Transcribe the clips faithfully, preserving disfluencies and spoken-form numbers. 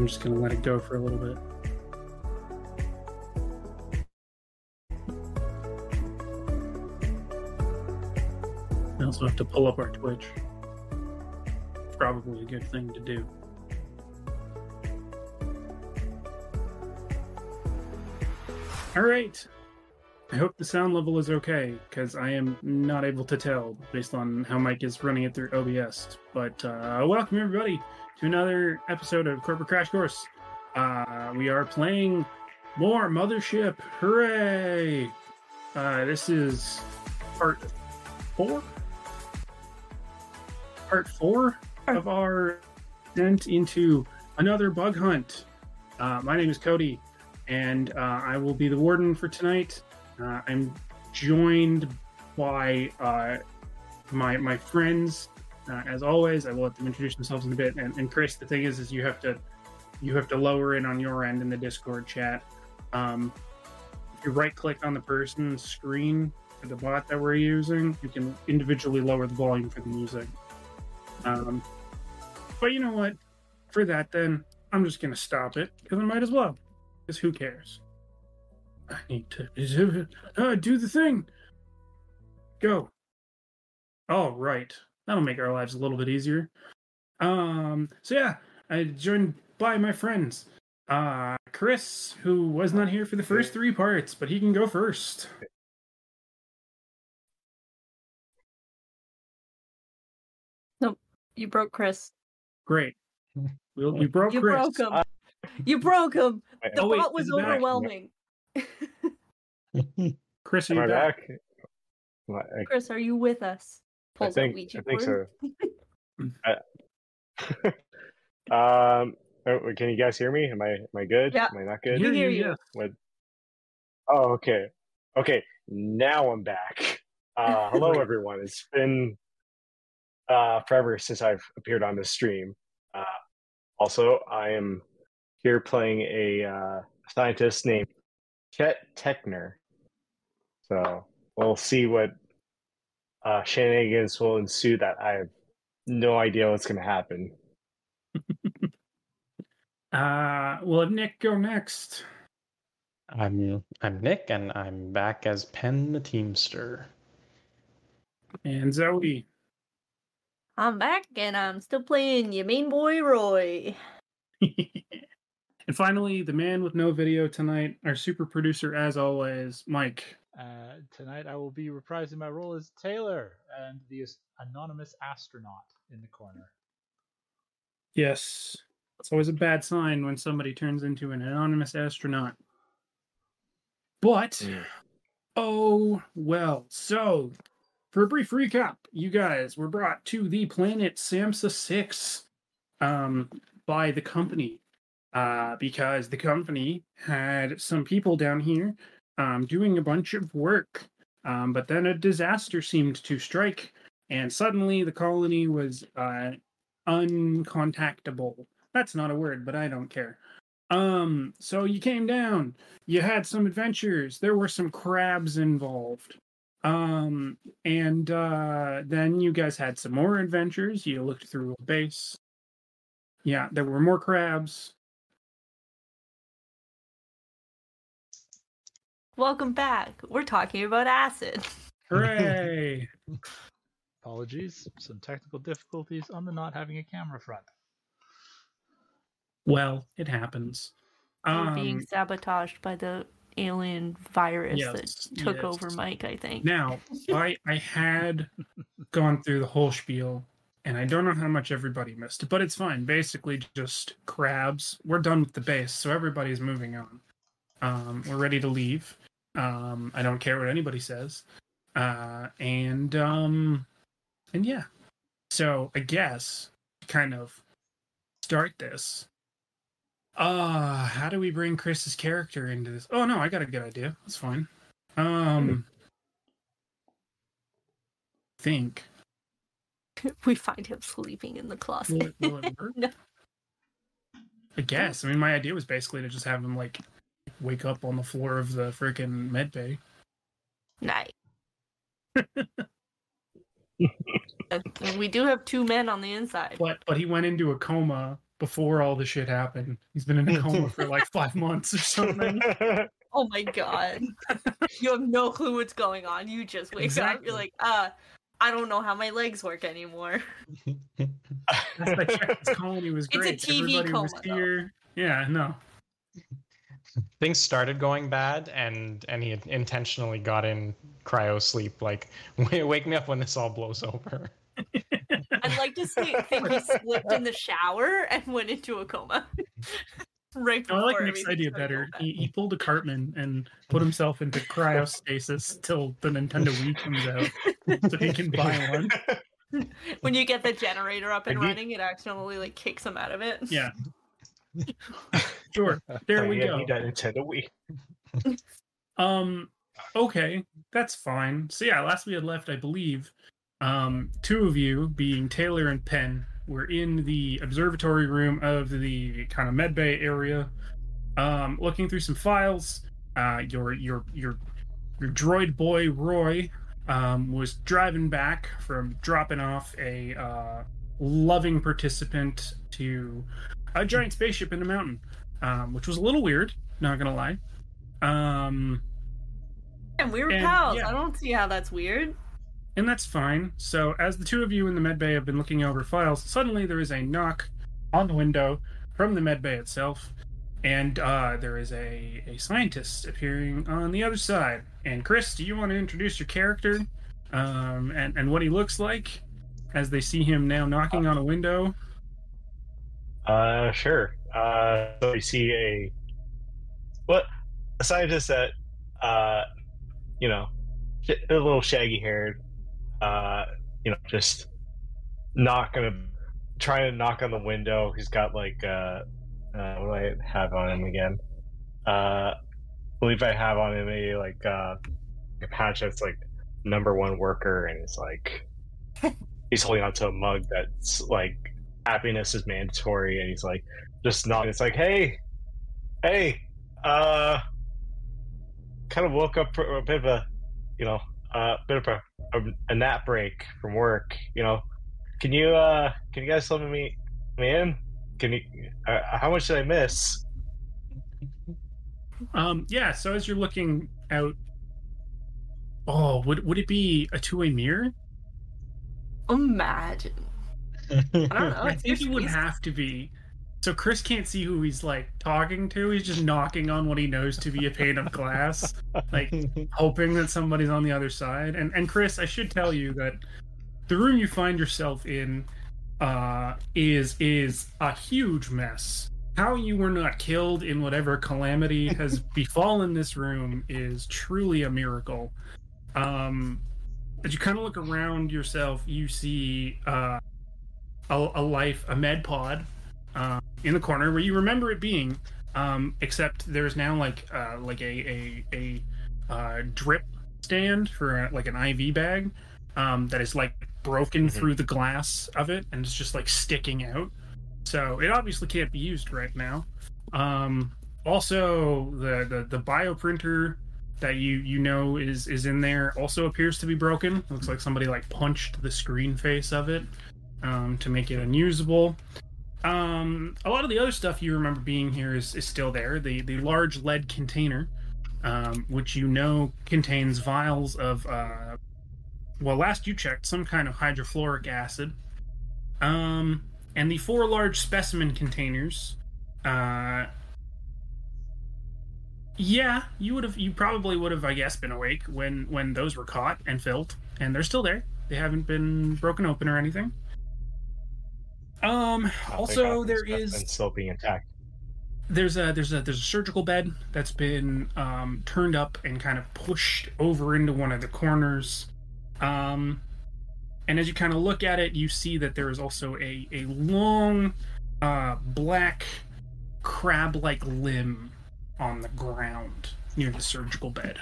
I'm just gonna let it go for a little bit. I also have to pull up our Twitch. Probably a good thing to do. All right. I hope the sound level is okay, because I am not able to tell based on how Mike is running it through O B S. But uh, welcome, everybody, to another episode of Corporate Crash Course. Uh, we are playing more Mothership. Hooray! Uh, this is part four? Part four of our descent into another bug hunt. Uh, my name is Cody, and uh, I will be the warden for tonight. Uh, I'm joined by uh, my my friends. Uh, as always, I will let them introduce themselves in a bit. And, and Chris, the thing is, is you have to you have to lower it on your end in the Discord chat. Um, if you right-click on the person's screen for the bot that we're using, you can individually lower the volume for the music. Um, but you know what? For that, then I'm just gonna stop it because I might as well. Because who cares? I need to uh, do the thing. Go. All right. That'll make our lives a little bit easier. Um. So yeah, I joined by my friends. Uh, Chris, who was not here for the first three parts, but he can go first. Nope, you broke Chris. Great. We, we broke you Chris. broke him. Uh, you broke him. The oh, wait, bot was overwhelming. Chris, are Am you I back? back? Chris, are you with us? Pulls I think, Ouija I think board. so. uh, um, can you guys hear me? Am I am I good? Yeah. Am I not good? We hear you. What? Oh, okay. Okay, now I'm back. Uh, hello, everyone. It's been uh, forever since I've appeared on this stream. Uh, also, I am here playing a uh, scientist named Chet Techner. So we'll see what uh, shenanigans will ensue that I have no idea what's going to happen. uh, we'll have Nick go next. I'm I'm Nick, and I'm back as Penn the Teamster. And Zoe. I'm back, and I'm still playing your main boy, Roy. And finally, the man with no video tonight, our super producer, as always, Mike. Uh, tonight I will be reprising my role as Taylor and the anonymous astronaut in the corner. Yes. It's always a bad sign when somebody turns into an anonymous astronaut. But, mm. oh, well. So, for a brief recap, you guys were brought to the planet Samsa six um, by the company. Uh, because the company had some people down here um, doing a bunch of work. Um, but then a disaster seemed to strike, and suddenly the colony was uh, uncontactable. That's not a word, but I don't care. Um, so you came down, you had some adventures, there were some crabs involved. Um, and uh, then you guys had some more adventures, you looked through a base. Yeah, there were more crabs. Welcome back. We're talking about acid. Hooray! Apologies, some technical difficulties on the not having a camera front. Well, it happens. We're um, being sabotaged by the alien virus yes, that took yes. over Mike, I think. Now, I I had gone through the whole spiel, and I don't know how much everybody missed, but it's fine. Basically, just crabs. We're done with the base, so everybody's moving on. Um, we're ready to leave. Um, I don't care what anybody says. Uh, and, um, and yeah. So, I guess, to kind of start this, uh, how do we bring Chris's character into this? Oh, no, I got a good idea. That's fine. Um, think. We find him sleeping in the closet. Will it, will it work? No. I guess. I mean, my idea was basically to just have him, like, wake up on the floor of the freaking med bay. Nice. We do have two men on the inside. But but he went into a coma before all the shit happened. He's been in a coma for like five months or something. Oh my god. You have no clue what's going on. You just wake Exactly. up, you're like, uh, I don't know how my legs work anymore. Last I checked, this colony was It's a great. T V Everybody was coma, though. here. Yeah, no. Things started going bad, and and he intentionally got in cryo sleep. Like, wake me up when this all blows over. I'd like to see, think he slipped in the shower and went into a coma. Right No, I before like Nick's everything idea started better. going bad. He, he pulled a Cartman and put himself into cryostasis till the Nintendo Wii comes out, so he can buy one. When you get the generator up and Have you- running, it accidentally like kicks him out of it. Yeah. Sure. There Oh, we yeah, go. Need that Nintendo Wii. Um, okay, that's fine. So yeah, last we had left, I believe, um, two of you, being Taylor and Penn, were in the observatory room of the kind of medbay area, um, looking through some files. Uh, your your your your droid boy Roy um, was driving back from dropping off a uh, loving participant to a giant spaceship in the mountain, um, which was a little weird. Not gonna lie. Um, And we were And, pals. yeah. I don't see how that's weird. And that's fine. So, as the two of you in the medbay have been looking over files, suddenly there is a knock on the window from the medbay itself, and uh, there is a, a scientist appearing on the other side. And Chris, do you want to introduce your character um, and, and what he looks like as they see him now knocking on a window? Uh, sure. Uh, so we see a what a scientist that uh, you know, sh- a little shaggy haired, uh, you know, just knocking, a, trying to knock on the window. He's got like uh, uh what do I have on him again? Uh, I believe I have on him a like uh a patch that's like number one worker, and it's like he's holding onto a mug that's like happiness is mandatory, and he's like just not. It's like, hey, hey, uh, kind of woke up for a bit of a, you know, a uh, bit of a, a, a nap break from work. You know, can you uh, can you guys let me me in? Can you? Uh, how much did I miss? Um, yeah, so as you're looking out, oh, would would it be a two-way mirror? Imagine. I don't know. I think it would He's- have to be. So Chris can't see who he's like talking to. He's just knocking on what he knows to be a pane of glass, like hoping that somebody's on the other side. And and Chris, I should tell you that the room you find yourself in uh, is is a huge mess. How you were not killed in whatever calamity has befallen this room is truly a miracle. Um, as you kind of look around yourself, you see uh, a, a life, a med pod. Uh, in the corner where you remember it being, um, except there's now like uh, like a a, a uh, drip stand for a, like an I V bag um, that is like broken Mhm. through the glass of it and it's just like sticking out. So it obviously can't be used right now. Um, also, the, the the bioprinter that you you know is is in there also appears to be broken. Looks like somebody like punched the screen face of it um, to make it unusable. Um, a lot of the other stuff you remember being here is, is still there. The the large lead container, um, which you know contains vials of, uh, well, last you checked, some kind of hydrofluoric acid. Um, and the four large specimen containers. Uh, yeah, you would have, you probably would have, I guess, been awake when when those were caught and filled, and they're still there. They haven't been broken open or anything. Um. Also, there is and still being intact. there's a there's a there's a surgical bed that's been um, turned up and kind of pushed over into one of the corners. Um, and as you kind of look at it, you see that there is also a a long, uh, black crab-like limb on the ground near the surgical bed.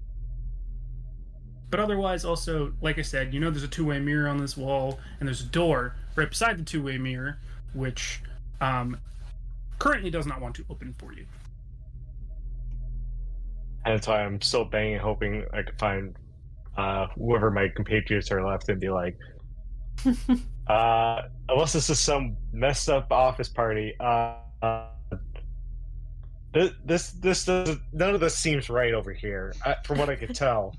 But otherwise, also, like I said, you know there's a two-way mirror on this wall, and there's a door right beside the two-way mirror, which um, currently does not want to open for you. And that's why I'm still banging, hoping I could find uh, whoever my compatriots are left and be like, Uh, unless this is some messed up office party. Uh, uh, this this this doesn't. None of this seems right over here, uh, from what I could tell.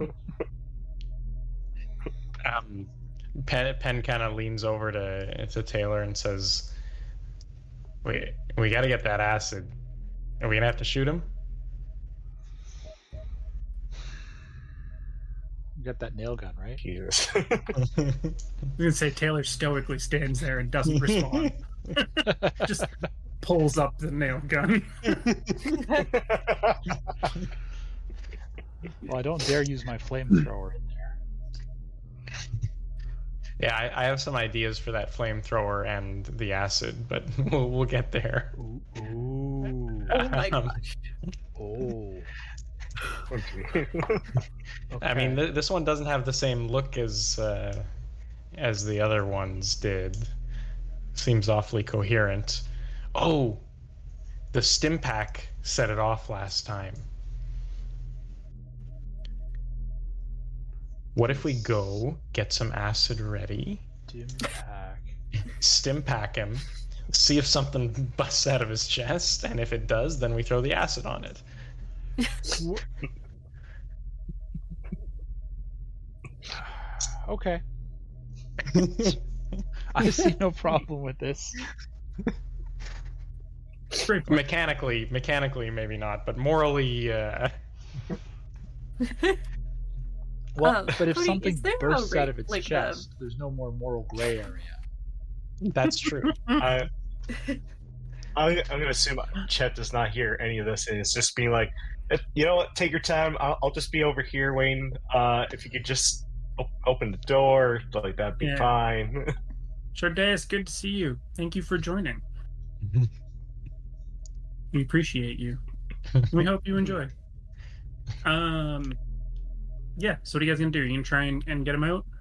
Um, Penn, Penn kind of leans over to to Taylor and says, "We we got to get that acid. Are we gonna have to shoot him?" You got that nail gun, right? Jesus. I was gonna say Taylor stoically stands there and doesn't respond. Just pulls up the nail gun. Well, I don't dare use my flamethrower in there. Yeah, I, I have some ideas for that flamethrower and the acid, but we'll we'll get there. Ooh. Ooh. Oh my Um, gosh. Oh. Okay. I mean, Okay. th- this one doesn't have the same look as uh, as the other ones did. Seems awfully coherent. Oh, the stim pack set it off last time. What if we go get some acid ready, Dim pack. stim pack him, see if something busts out of his chest, and if it does, then we throw the acid on it. Okay. I see no problem with this. Great point. mechanically, mechanically, maybe not, but morally, uh, Well, Um, but if Cody, something is there a bursts out rate- of its like, chest, there's no more moral gray area. that's true. I, I'm, I'm gonna assume Chet does not hear any of this, and it's just being like, "If- you know what? Take your time. I'll, I'll just be over here, Wayne. Uh, if you could just op- open the door, like that'd be Yeah. fine." Charday, good to see you. Thank you for joining. We appreciate you. We hope you enjoy. Um, yeah. So what are you guys gonna do? You gonna try and, and get him out?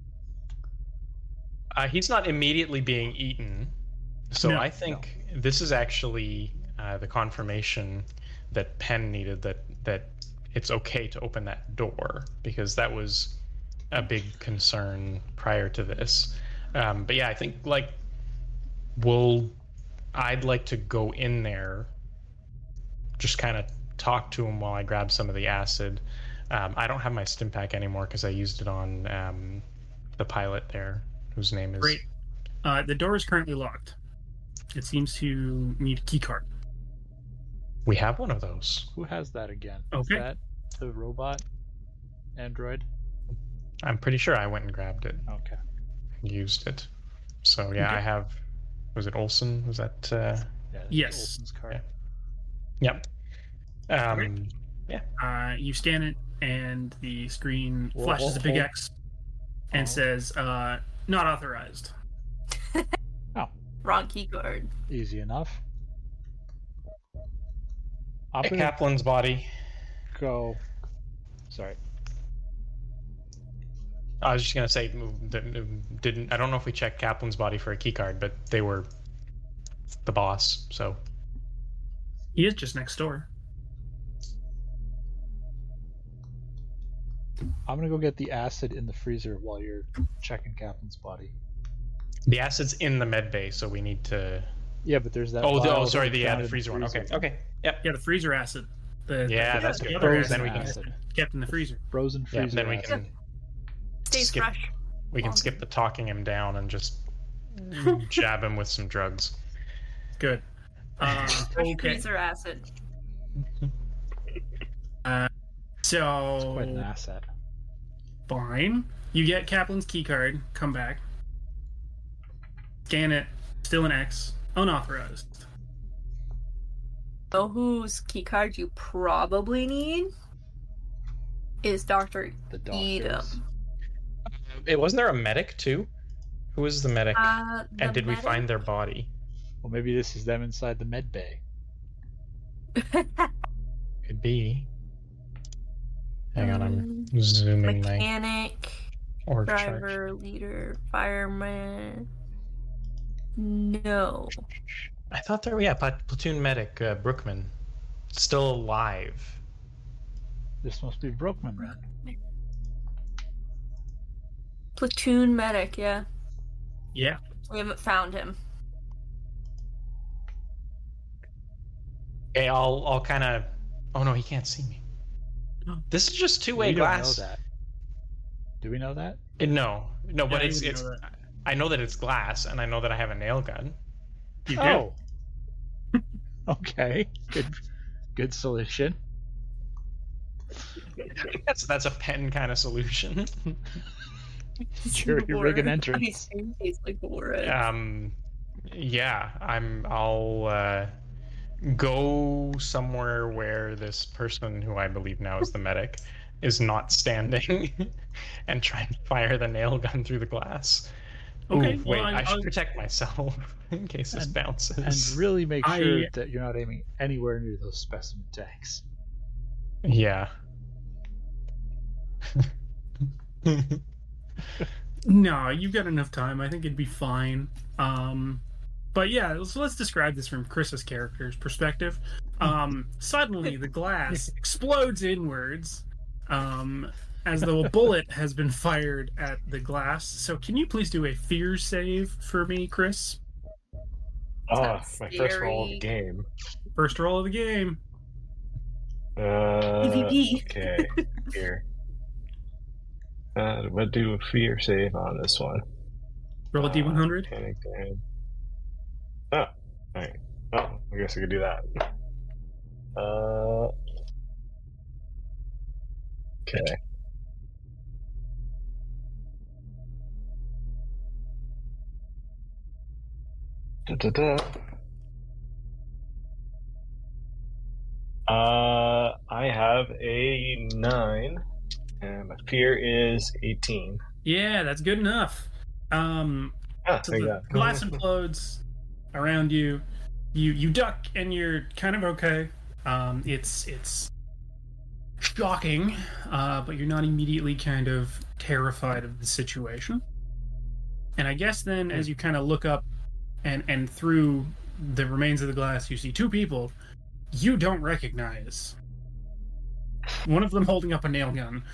Uh, he's not immediately being eaten, so No, I think this is actually uh, the confirmation that Penn needed that that it's okay to open that door, because that was a big concern prior to this. Um, but yeah, I think like we'll. I'd like to go in there, just kind of talk to him while I grab some of the acid. Um, I don't have my stim pack anymore because I used it on um, the pilot there, whose name is. Great. Uh, the door is currently locked. It seems to need a key card. We have one of those. Who has that again? Okay. Is that the robot android? I'm pretty sure I went and grabbed it, Okay. and used it. So yeah, Okay. I have. Was it Olson? Was that? Uh... Yeah, that's Yes. Olsen's card. Yep. Um, Okay. Uh, you scan it, and the screen Whoa, flashes whoa, a big whoa. X and Oh. says, uh, "Not authorized." Wrong key card. Easy enough. I'm at gonna Kaplan's body. go. Sorry. I was just gonna say, didn't I don't know if we checked Kaplan's body for a key card, but they were the boss, so He is just next door. I'm gonna go get the acid in the freezer while you're checking Kaplan's body. the acid's in the med bay, so we need to. Yeah, but there's that. Oh, the, vial oh, that sorry, we the yeah, found the in freezer one. Okay, freezer. okay, yep. Yeah, the freezer acid. The, Yeah, the, that's the good. other Frozen acid Then we can- acid. kept in the freezer. Frozen Yeah, freezer then we acid. can Stays skip. fresh. We can Longer. skip the talking him down and just jab him with some drugs. Good. Uh, Fresh okay. freezer acid. Uh, It's quite an so asset. fine. You get Kaplan's key card. Come back. Scan it. Still an X. Unauthorized. Know whose key card you probably need is Doctor The Edom. doctors. It wasn't there a medic too? Who was the medic? Uh, the and did we medic- find their body? Well, maybe this is them inside the med bay. Could be. Hang on, I'm Um, zooming my Mechanic, org chart. driver, leader, fireman. No. I thought there, yeah, plat- platoon medic uh, Brookman, still alive. This must be Brookman then. Platoon medic, yeah. Yeah. We haven't found him. Okay, I'll I'll kind of. Oh no, he can't see me. No. This is just two-way We don't glass. know that. Do we know that? Uh, No, no, but Yeah, it's you it's. know that. I know that it's glass, and I know that I have a nail gun. You do. Oh. Okay. Good. Good solution. That's that's a pen kind of solution. You're, you're rigging entrance. Ice cream tastes like the war. um, yeah, I'm. I'll uh, go somewhere where this person, who I believe now is the medic, is not standing, and try and fire the nail gun through the glass. Okay, Ooh, well, wait, I- I, should I'll- protect myself in case this And- bounces. And really make I- sure that you're not aiming anywhere near those specimen tanks. Yeah. No, you've got enough time. I think it'd be fine. Um, but yeah, so let's describe this from Chris's character's perspective. Um, suddenly, the glass explodes inwards, um, as though a bullet has been fired at the glass. So, can you please do a fear save for me, Chris? Oh, Sounds my first roll of the scary. game. First roll of the game. Uh, P V P. okay, here. Uh, we'll do a fear save on this one. Roll a D one hundred. Uh, panic damage. Oh, alright. Oh, I guess I could do that. Uh. Okay. Da, da, da. Uh, I have a nine, and my fear is eighteen. Yeah, that's good enough. Um, Ah, so there you the go. glass implodes around you. You you duck and you're kind of okay. Um, it's it's shocking, uh, but you're not immediately kind of terrified of the situation. And I guess then, as you kind of look up and and through the remains of the glass, you see two people you don't recognize. One of them holding up a nail gun.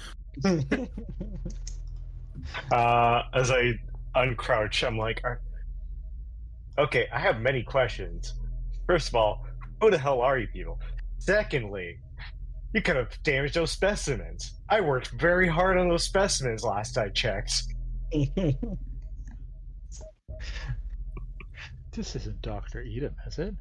Uh, as I uncrouch, I'm like, are... okay, I have many questions. First of all, who the hell are you people? Secondly, you could have damaged those specimens. I worked very hard on those specimens last I checked. This isn't Doctor Edom, is it?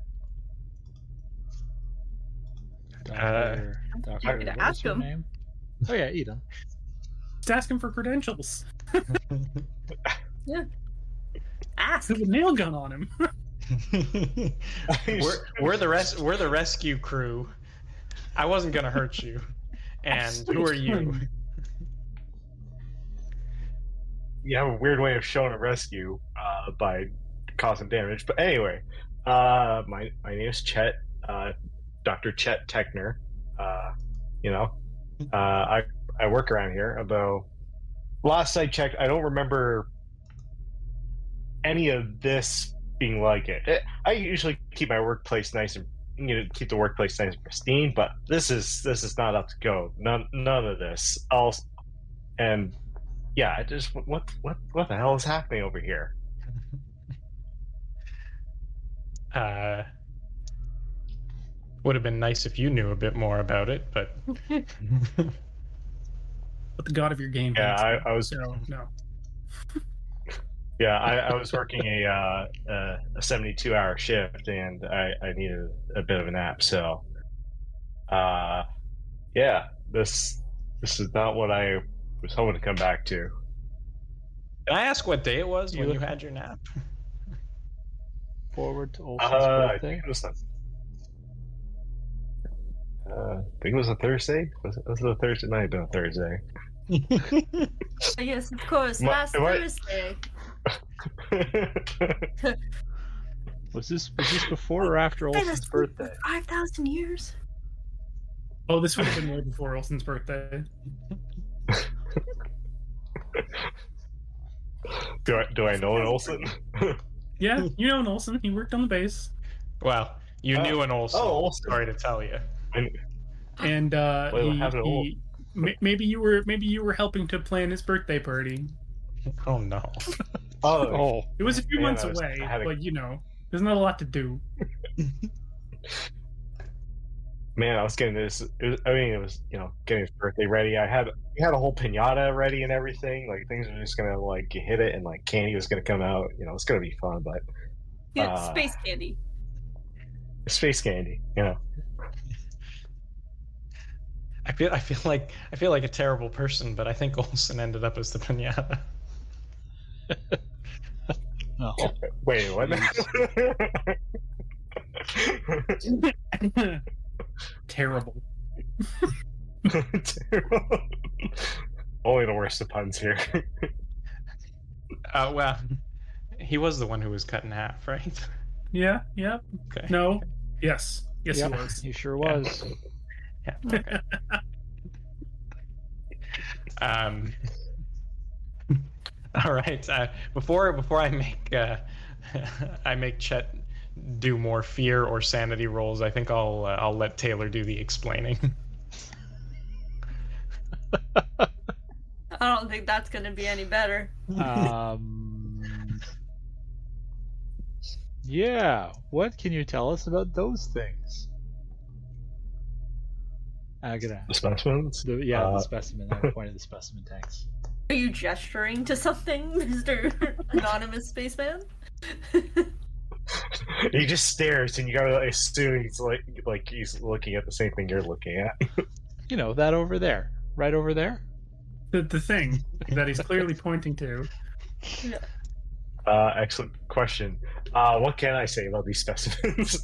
Uh, Doctor Doctor happy to what ask is her him. name? Oh yeah, Edom. Just ask him for credentials. Ask. There's a nail gun on him. we're, we're the res- we're the rescue crew. I wasn't gonna hurt you. And who are you? You have a weird way of showing a rescue uh, by causing damage. But anyway, uh, my my name is Chet, uh, Doctor Chet Techner. Uh, you know, uh, I I work around here. Although last I checked, I don't remember any of this being like it. it I usually keep my workplace nice and you know keep the workplace nice and pristine. But this is this is not up to go. None none of this. I'll, and yeah, I just what what what the hell is happening over here? Uh, would have been nice if you knew a bit more about it, but But the god of your game. Yeah, hates I, I was it, so no. yeah I, I was working a uh, a, a seventy-two hour shift and I, I needed a bit of a nap. So, uh, yeah, this this is not what I was hoping to come back to. can I ask what day it was You when you look- had your nap? Forward to Olsen's Uh, I birthday. think it was. Uh, I think it was a Thursday. Was it, was it a Thursday? It might have been a Thursday. Yes, of course. My- Last my- Thursday. Was this was this before or after Hey, Olsen's that's birthday? Five thousand years. Oh, this would have been way before Olsen's birthday. do I do I know an Olsen? Yeah, you know an Olsen. He worked on the base. Well, you Oh. knew an Olsen. Oh, Olsen. Sorry to tell you. And uh, What he, happened to Ol- he m- maybe you were maybe you were helping to plan his birthday party. Oh no. Oh, Oh, It was a few Man, months I was- away, I had a- but you know, there's not a lot to do. man, I was getting this. It was, I mean, it was you know getting his birthday ready. I had we had a whole pinata ready and everything. Like things were just gonna like hit it, and like candy was gonna come out. You know, it's gonna be fun. But Yeah, Uh, space candy. space candy, you know. I feel I feel like I feel like a terrible person, but I think Olsen ended up as the pinata. no. Wait, what? Terrible. Only the worst of puns here. Uh, well, he was the one who was cut in half, right? Yeah, yeah. Okay. No. Yes. Yes, Yep, he was. he sure was. Yeah. Okay. um. All right. Uh, before before I make uh, I make Chet do more fear or sanity rolls, I think I'll uh, I'll let Taylor do the explaining. I don't think that's gonna be any better. Um, yeah, what can you tell us about those things? I'm gonna. The specimens? The, yeah, Uh, the specimen. I pointed the specimen tanks. Are you gesturing to something, Mister Anonymous Spaceman? He just stares, and you gotta assume he's like like he's looking at the same thing you're looking at. You know, that over there. Right over there? The, the thing that he's clearly pointing to. Uh, excellent question. Uh, what can I say about these specimens?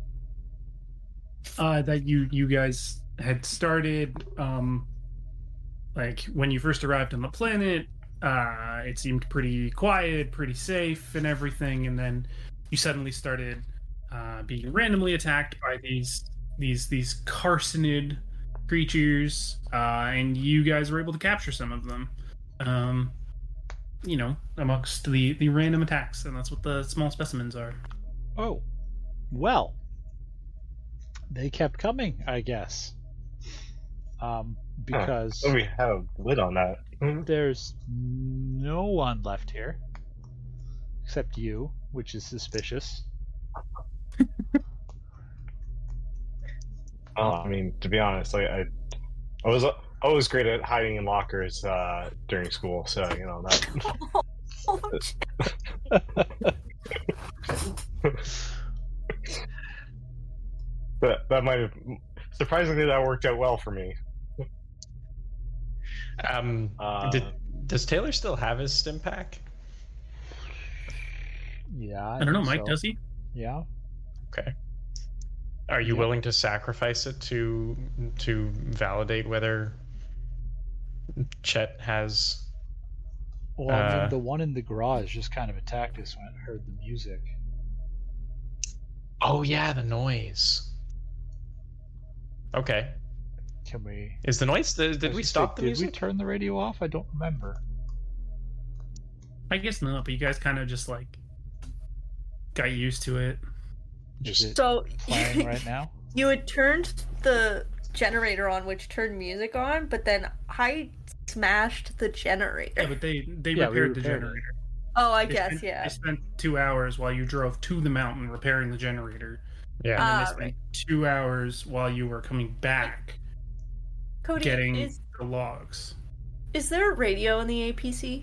Uh, that you you guys had started, um, like when you first arrived on the planet. Uh, it seemed pretty quiet, pretty safe, and everything, and then you suddenly started uh, being randomly attacked by these these these carcinid creatures, uh, and you guys were able to capture some of them. Um, you know, amongst the the random attacks, and that's what the small specimens are. Oh. Well. They kept coming, I guess. Um, because Oh, we have a lid on that. there's no one left here. Except you, which is suspicious. Well, I mean, to be honest, like I, I was always great at hiding in lockers uh, during school, so you know that. that that might have surprisingly that worked out well for me. Um, Uh, did, does Taylor still have his stim pack? Yeah. I don't know, think Mike. so. Does he? Yeah. Okay. Are you Yeah. willing to sacrifice it to to validate whether Chet has? Well, I mean, Uh, the one in the garage just kind of attacked us when it heard the music. Oh yeah, the noise. Okay. Can we? Is the noise? Did, I was did we gonna say, stop the did music? we turn the radio off? I don't remember. I guess not, but you guys kind of just like got used to it. Is it So playing right now? you had turned the generator on, which turned music on, but then I smashed the generator. Yeah, but they they Yeah, we repaired the repaired it. generator. oh, I They guess, spent, yeah. They spent two hours while you drove to the mountain repairing the generator, Yeah. and then Ah, they spent right. two hours while you were coming back Cody, getting is the logs. is there a radio in the A P C?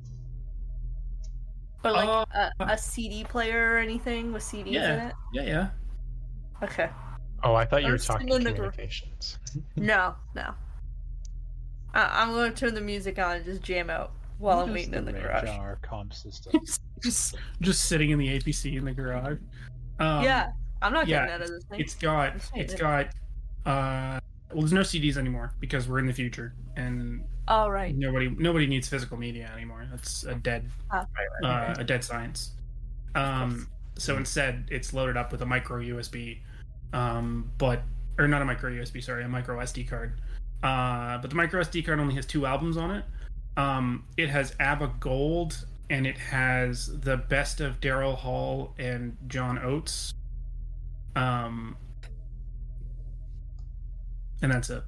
Or like Uh, a, a C D player or anything with C Ds in Yeah. it? Yeah, yeah. Okay. Oh, I thought you I'm were still talking in the gr- communications. No, no. I, I'm going to turn the music on and just jam out while What I'm is waiting in the range garage. on our comm system? just just sitting in the A P C in the garage. Um, yeah, I'm not yeah, getting out of this thing. It's got I'm saying it's it. got uh well there's no C Ds anymore because we're in the future and All right. nobody nobody needs physical media anymore. That's a dead Ah, uh, a dead science. Um so instead it's loaded up with a micro U S B um but or not a micro U S B, sorry, a micro S D card. Uh but the micro S D card only has two albums on it. Um it has ABBA Gold and it has the best of Daryl Hall and John Oates. Um and that's it.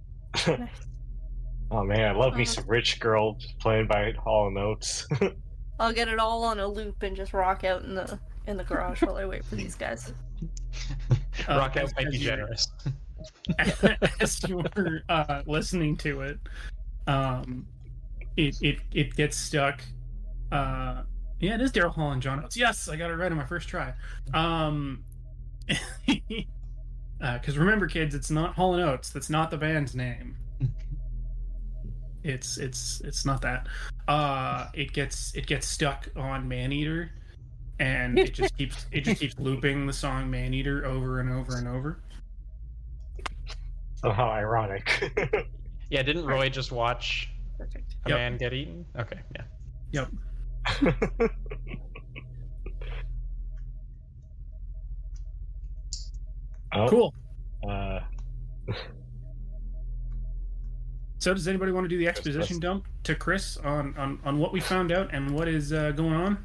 Oh man, I love me Uh-huh. some rich girl playing by Hall and Oates. I'll get it all on a loop and just rock out in the in the garage while I wait for these guys. Rock Uh, out as- might as be you- generous. as you were uh, listening to it, um, it it it gets stuck. Uh, yeah, it is Daryl Hall and John Oates. Yes, I got it right on my first try. Um, because uh, remember, kids, it's not Hall and Oates. That's not the band's name. It's it's it's not that. Uh, it gets it gets stuck on Maneater, and it just keeps it just keeps looping the song Maneater over and over and over. Somehow ironic. Yeah, didn't Roy just watch Perfect. a Yep. man get eaten? Okay, yeah. Yep. oh, Cool. Uh, So, does anybody want to do the exposition let's- dump to Chris on, on, on what we found out and what is uh, going on?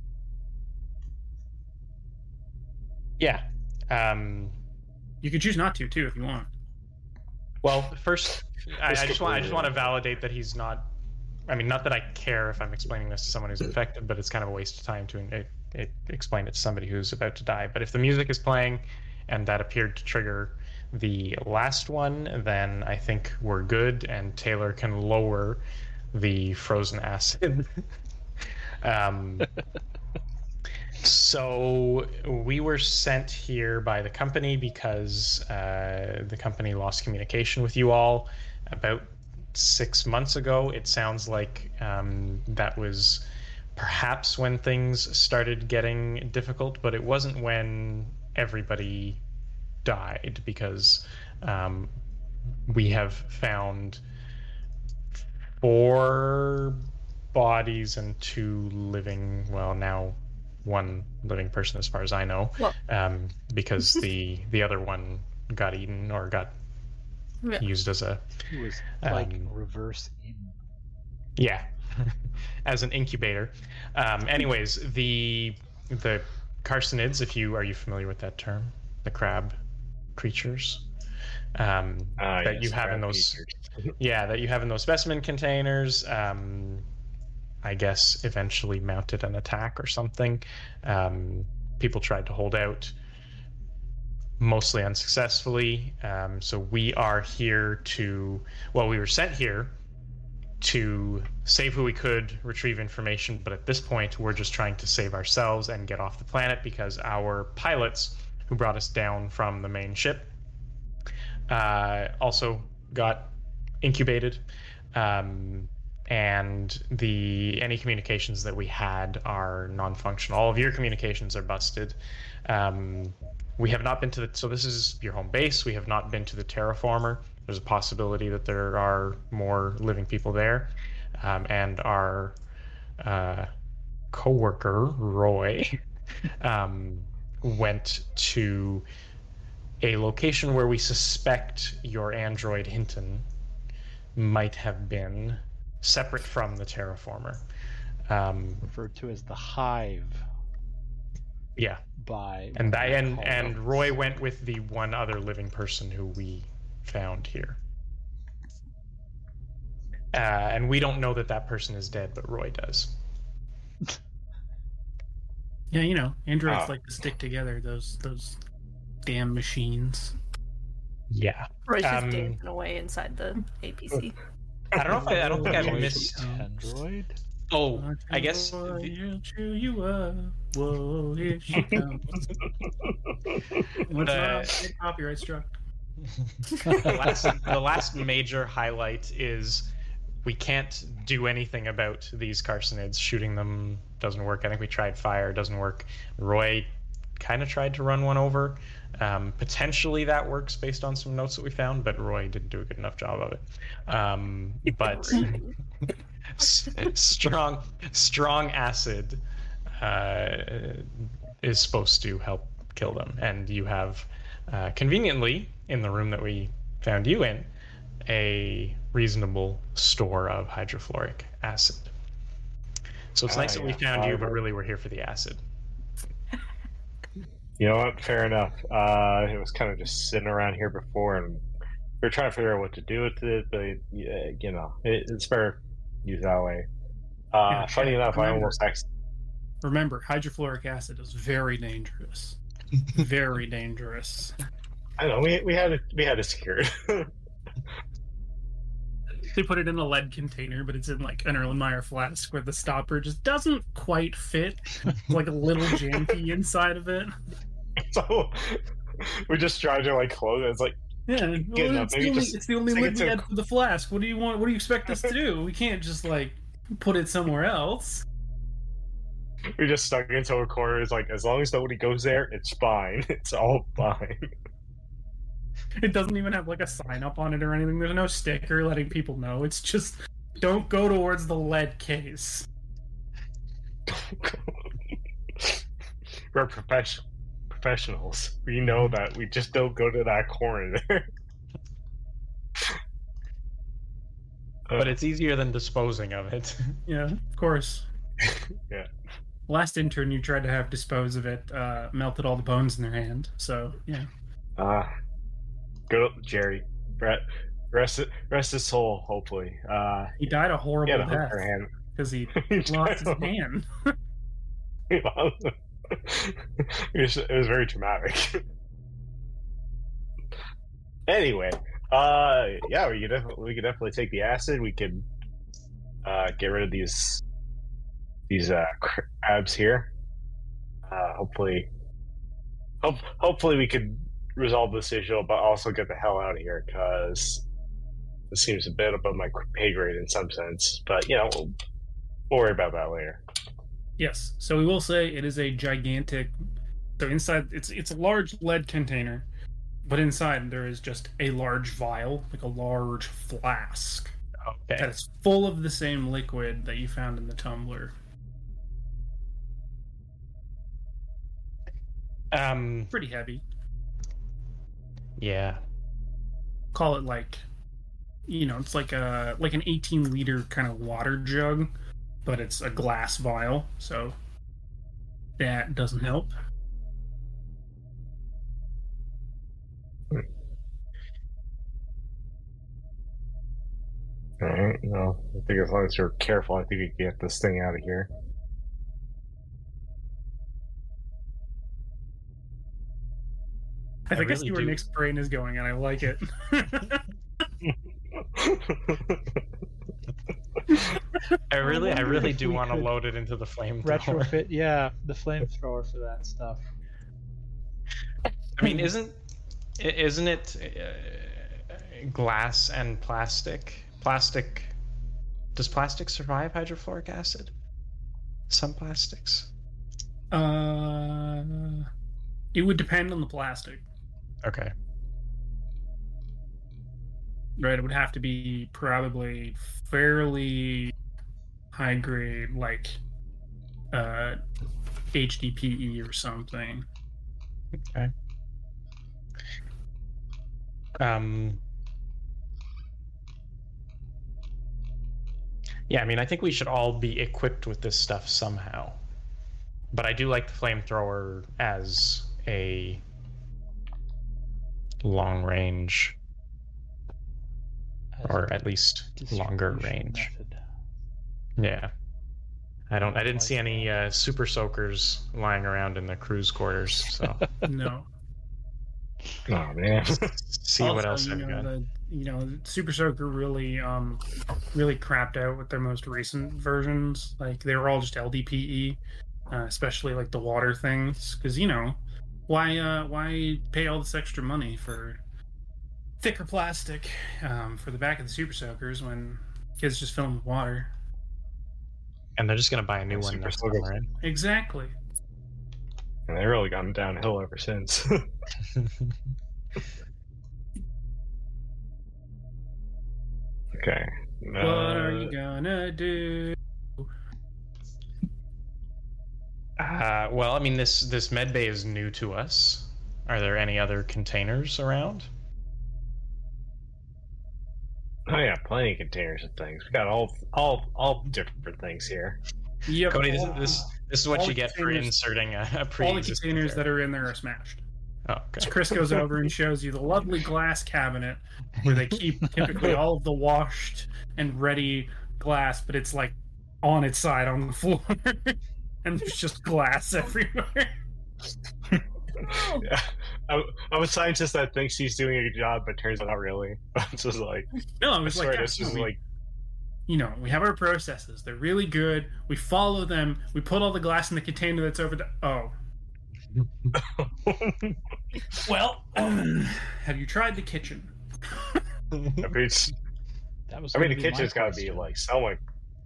Yeah. Um, You can choose not to, too, if you want. well, first, I, I Just just want I just completely want to wrong. validate that he's not. I mean, not that I care if I'm explaining this to someone who's infected, but it's kind of a waste of time to it, it, explain it to somebody who's about to die. But if the music is playing, and that appeared to trigger the last one, then I think we're good, and Taylor can lower the frozen acid. um, so we were sent here by the company because uh, the company lost communication with you all about six months ago. It sounds like um, that was perhaps when things started getting difficult, but it wasn't when everybody died, because um, we have found four bodies and two living, well, now one living person as far as I know, Well- um, because the the other one got eaten or got Yeah. used as a He was like Um, reverse Eden. yeah, as an incubator. Um, anyways, the the carcinids, if you are you familiar with that term, the crab creatures um, ah, that yes, you have in crab those, features. yeah, that you have in those specimen containers. Um, I guess eventually mounted an attack or something. Um, people tried to hold out, mostly unsuccessfully. Um, so we are here to, well, we were sent here to save who we could, retrieve information, but at this point we're just trying to save ourselves and get off the planet because our pilots who brought us down from the main ship uh, also got incubated. Um, and the any communications that we had are non-functional. All of your communications are busted. Um, we have not been to the, so this is your home base. We have not been to the terraformer. There's a possibility that there are more living people there. Um, and our uh, co-worker, Roy, um, went to a location where we suspect your android Hinton might have been, separate from the terraformer. Um, Referred to as the Hive yeah, by. and I and Hall and Oates. Roy went with the one other living person who we found here. Uh, and we don't know that that person is dead, but Roy does. Yeah, you know, androids Ah. like to stick together. Those those damn machines. Yeah. Roy's just Um, dancing away inside the A P C. I don't know if I, I don't think I've Android missed. Android. Oh, I guess. Boy, the- he'll chew you up. Whoa, here she comes. What's The- that? Copyright struck. the last, the last major highlight is we can't do anything about these carcinids. Shooting them doesn't work. I think we tried fire, doesn't work. Roy kind of tried to run one over. Um, potentially that works based on some notes that we found, but Roy didn't do a good enough job of it. Um, but s- strong, strong acid uh, is supposed to help kill them, and you have uh, conveniently in the room that we found you in a reasonable store of hydrofluoric acid. So it's Ah, nice that we yeah. found you, but Fiber. really we're here for the acid. You know what? Fair enough. Uh, it was kind of just sitting around here before, and we were trying to figure out what to do with it. But yeah, you know, it, it's better used that way. Uh, Yeah, funny yeah, enough, I remember. almost actually. Remember, hydrofluoric acid is very dangerous. Very dangerous. I know we we had it we had it secured. They put it in a lead container, but it's in like an Erlenmeyer flask where the stopper just doesn't quite fit. It's like a little janky inside of it. So we just tried to like close it. It's like Yeah, Good well, enough. it's, Maybe the only, just it's the only stick it lid we to a had for the flask. What do you want? What do you expect us to do? We can't just like put it somewhere else. we just stuck it into a corner. It's like as long as nobody goes there, it's fine. It's all fine. It doesn't even have like a sign up on it or anything. There's no sticker letting people know. It's just don't go towards the lead case. We're profession- professionals. We know that. We just don't go to that corner there. But it's easier than disposing of it. Yeah, of course. Yeah. Last intern you tried to have dispose of it uh, melted all the bones in their hand. So yeah. Uh good old Jerry. Brett, rest rest his soul. Hopefully. Uh, He died a horrible yeah, the death hooker hand. because he lost his hand. it was, it was very traumatic. Anyway, uh, yeah, we could definitely we could definitely take the acid. We could uh, get rid of these these uh, crabs here. Uh, hopefully, hope, hopefully we could resolve this issue, but also get the hell out of here because this seems a bit above my pay grade in some sense. But you know, we'll, we'll worry about that later. Yes. So we will say it is a gigantic. So inside, it's it's a large lead container, but inside there is just a large vial, like a large flask, Okay. that is full of the same liquid that you found in the tumbler. Um. Pretty heavy. Yeah. Call it like, you know, it's like a like an eighteen liter kind of water jug, but it's a glass vial, so that doesn't help. All right. Well, I think as long as you're careful, I think we can get this thing out of here. I think I, really see where do. Nick's brain is going, and I like it. I really, I wonder really if do we want to could load it into the flamethrower. Retrofit, yeah, the flamethrower for that stuff. I mean, isn't i- isn't it uh, glass and plastic? Plastic. Does plastic survive hydrofluoric acid? Some plastics. uh, it would depend on the plastic, Okay. right? It would have to be probably fairly high grade, like uh, H D P E or something. Okay. Um. Yeah, I mean, I think we should all be equipped with this stuff somehow. But I do like the flamethrower as a long range, As or a at least longer distribution range. method. Yeah. I don't. I didn't see any uh, super soakers lying around in the crew's quarters. So No. Oh man. see what Also, else you I've know, got. the, you know, Super Soaker really, um, really crapped out with their most recent versions. Like they were all just L D P E, uh, especially like the water things. Because you know, why, uh, why pay all this extra money for thicker plastic um, for the back of the Super Soakers when kids just fill them with water? And they're just gonna buy a new one Super next soakers. time, right? Exactly. And they've really gone downhill ever since. Okay. What are Uh, you gonna do? Uh, well, I mean, this this med bay is new to us. Are there any other containers around? Oh yeah, plenty of containers of things. We got all all all different things here. Yep. Cody, this, all, this this is what all you the get for containers- inserting a, a all the pre-existing containers there. that are in there are smashed. Oh, okay. So Chris goes over and shows you the lovely glass cabinet where they keep typically all of the washed and ready glass, but it's like on its side on the floor, and there's just glass everywhere. Yeah. I'm, I'm a scientist that thinks he's doing a good job, but turns out not really. It's just like, No, it I was swear, like, this yeah, is we- like, you know, we have our processes. They're really good. We follow them. We put all the glass in the container that's over the. Oh, well, have you tried the kitchen? I mean, it's, That was I mean, gonna the be my kitchen's got to be question. like someone.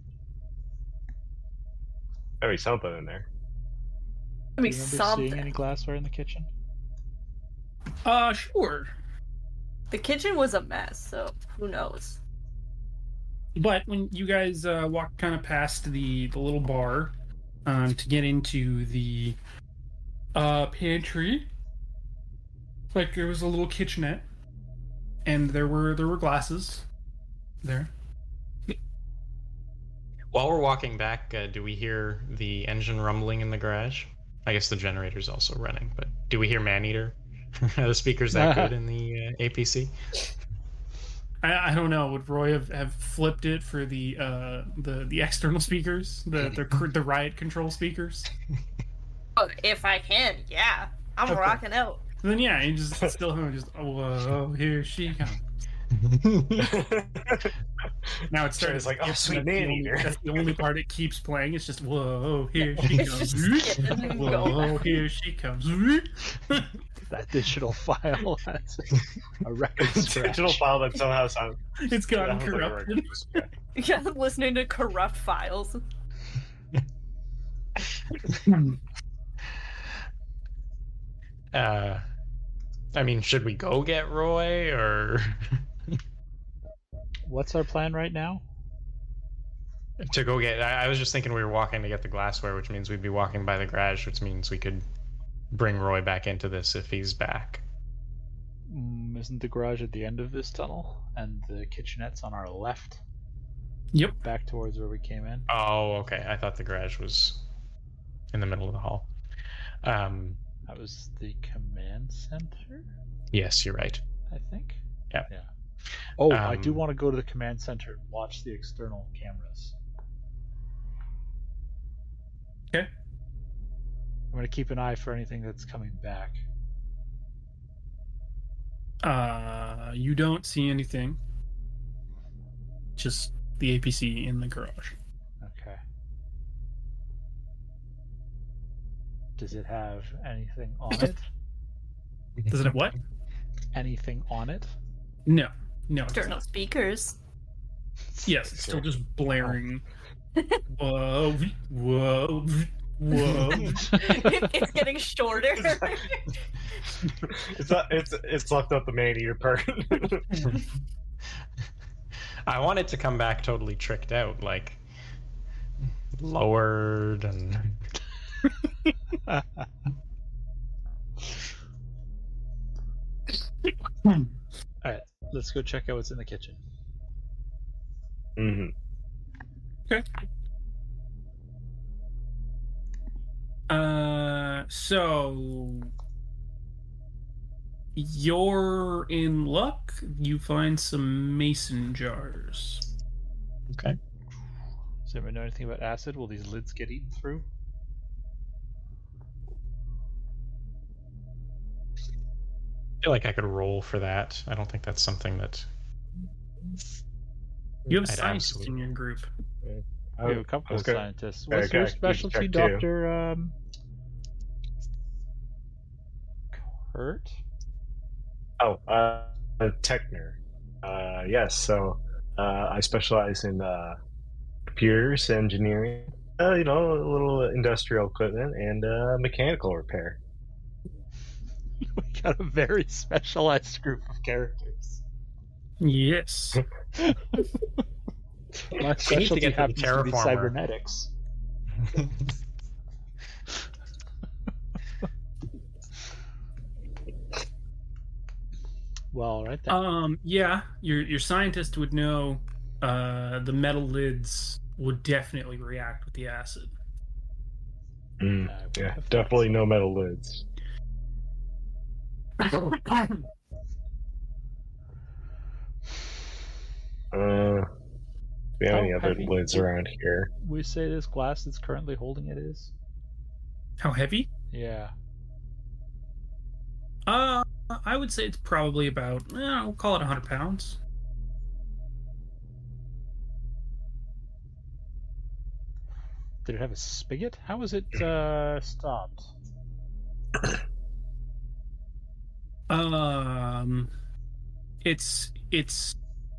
Gotta be something in there. I Do mean, you remember something. seeing any glassware in the kitchen? Uh, sure. The kitchen was a mess, so who knows? But when you guys uh, walked kind of past the the little bar um, to get into the uh, pantry, like there was a little kitchenette, and there were there were glasses there. While we're walking back, uh, do we hear the engine rumbling in the garage? I guess the generator's also running, but do we hear Maneater? Are the speakers that good in the uh, A P C? I, I don't know. Would Roy have, have flipped it for the uh, the the external speakers, the the, cr- the riot control speakers? Oh, if I can, yeah. I'm Okay. rocking out. And then yeah, he just still home, just oh whoa, here she comes. Now it's starting It's like, oh, that's sweet the only- Maneater. That's the only part it keeps playing. It's just whoa, here she It's comes. just getting Whoa, going. here she comes. That digital file has a record scratch. Digital file that somehow sounds. It's gotten sounds like a corrupted. record scratch. Yeah, listening to corrupt files. Uh, I mean, should we go get Roy, or What's our plan right now? to go get? I, I was just thinking we were walking to get the glassware, which means we'd be walking by the garage, which means we could bring Roy back into this if he's back. Mm, isn't the garage at the end of this tunnel? And the kitchenette's on our left, Yep. back towards where we came in? Oh, okay. I thought the garage was in the middle of the hall. Um, That was the command center, yes, you're right. I think? Yeah. Yeah. Oh, I do Um, want to go to the command center and watch the external cameras. Okay. I'm going to keep an eye for anything that's coming back. Uh, you don't see anything. Just the A P C in the garage. Okay. Does it have anything on it? Does it have what? Anything on it? No, no. it does External not. speakers. Yes, it's still just blaring. Whoa, whoa, whoa. It's getting shorter. It's not, it's it's left out the Maneater part. I want it to come back totally tricked out, like lowered and. Alright, let's go check out what's in the kitchen. hmm Uh, so you're in luck. You find some mason jars. Okay. Does anyone know anything about acid? Will these lids get eaten through? I feel like I could roll for that. I don't think that's something that. You have a I'd scientist absolutely- in your group. I, We have a couple I was of gonna- scientists. yeah, What's okay, your I can specialty, check too. Doctor Um, Kurt? Oh, uh, a Techner. Uh, yes. So uh, I specialize in uh, computers, engineering, uh, you know, a little industrial equipment, and uh, mechanical repair. We got a very specialized group of characters. Yes. My specialty get to the happens to be terraformer. cybernetics. Well, all right then. Um. Yeah. Your your scientist would know. Uh, the metal lids would definitely react with the acid. Mm, I would yeah, have thought definitely so. no metal lids. Uh, we have How any other heavy lids would- around here? We say this glass that's currently holding it is. How heavy? Yeah. Uh, I would say it's probably about, eh, we'll call it one hundred pounds. Did it have a spigot? How was it uh, stopped? Um, it's it's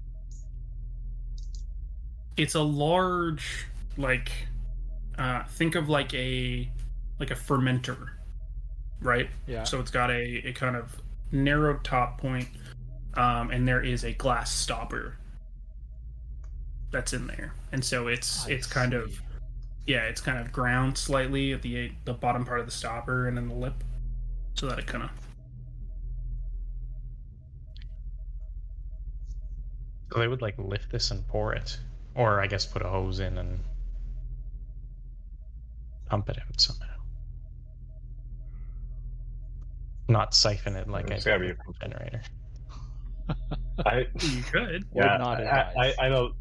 it's a large, like, uh, think of like a like a fermenter, right? Yeah. So it's got a, a kind of narrow top point, um, and there is a glass stopper that's in there, and so it's I it's kind see. of yeah, it's kind of ground slightly at the the bottom part of the stopper and then the lip, so that it kind of. So they would like lift this and pour it, or I guess put a hose in and pump it out somehow. Not siphon it like There's I gotta did be with the generator. I You could. Would yeah, not I, advise. I, I know.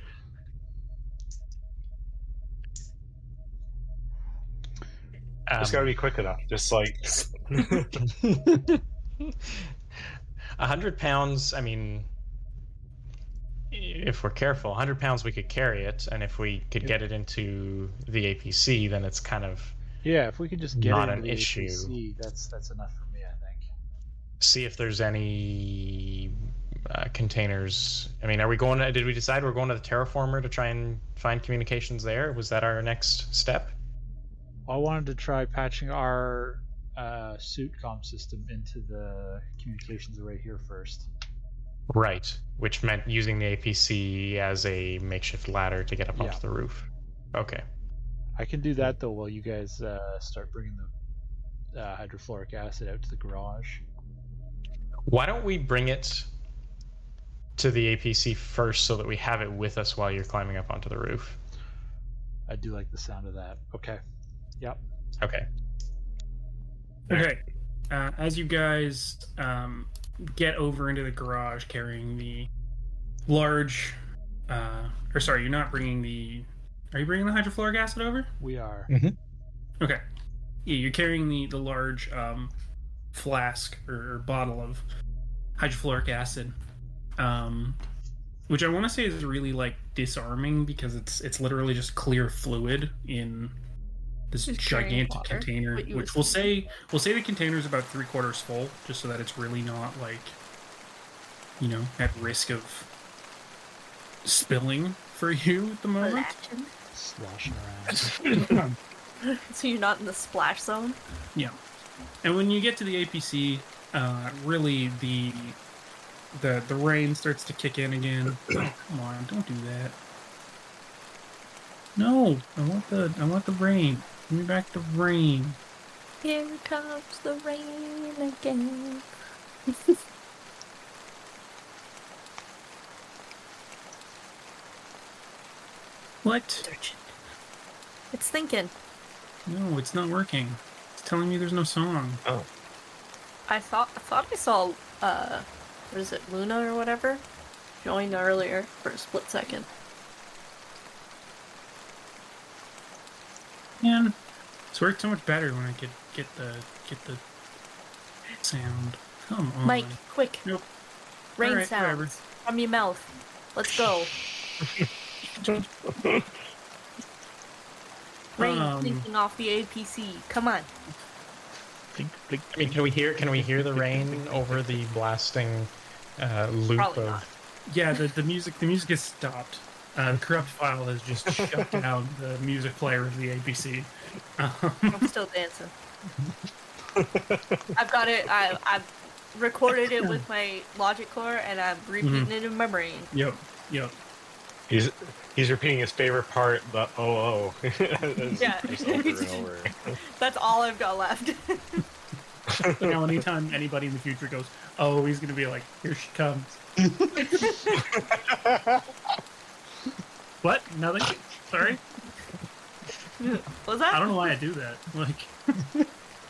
Um, It's got to be quick enough. Just like A hundred pounds. I mean, if we're careful, a hundred pounds we could carry it, and if we could get it into the A P C, then it's kind of Yeah, if we could just get Not it an into the issue. A P C, that's that's enough for me, I think. see if there's any uh, containers. I mean, are we going to? Did we decide we're going to the terraformer to try and find communications there? Was that our next step? I wanted to try patching our uh, suit comm system into the communications array here first. Right, which meant using the A P C as a makeshift ladder to get up Yeah. onto the roof. Okay. I can do that though while you guys uh, start bringing the uh, hydrofluoric acid out to the garage. Why don't we bring it to the A P C first so that we have it with us while you're climbing up onto the roof? I do like the sound of that. Okay. Yep. Okay. Okay. Uh, as you guys um, get over into the garage carrying the large, uh, or sorry, you're not bringing the. Are you bringing the hydrofluoric acid over? We are. Okay. Yeah, you're carrying the the large um, flask or, or bottle of hydrofluoric acid, um, which I want to say is really like disarming because it's it's literally just clear fluid in this Just carrying gigantic water, container, what you which would we'll see. say we'll say the container is about three quarters full, just so that it's really not like, you know, at risk of spilling for you at the moment. Action. Sloshing around. So you're not in the splash zone. Yeah, and when you get to the A P C, uh, really the the the rain starts to kick in again. Oh, come on, don't do that. No, I want the I want the rain. Give me back the rain. Here comes the rain again. What? Search it. It's thinking. No, it's not working. It's telling me there's no song. oh, I thought I thought I saw uh what is it, Luna or whatever? Joined earlier for a split second. Man, it's worked so much better when I could get the get the sound. Come on, Mike, quick. Nope. Rain Alright, sounds whatever. from your mouth. Let's go. Rain Um, blinking off the A P C. Come on. Blink, blink, I mean, can we hear? Can we hear the rain over the blasting uh, loop Probably of? not. Yeah, the, the music the music has stopped. Uh, the corrupt file has just shut down the music player of the A P C. Um, I'm still dancing. I've got it. I, I've recorded it with my Logic Core, and I'm repeating it in my brain. yep, yep. he's he's repeating his favorite part, the oh oh. Yeah. Just over and over. That's all I've got left. So now anytime anybody in the future goes, oh, he's gonna be like, here she comes. What? Nothing? Sorry? Was that? I don't know why I do that. Like,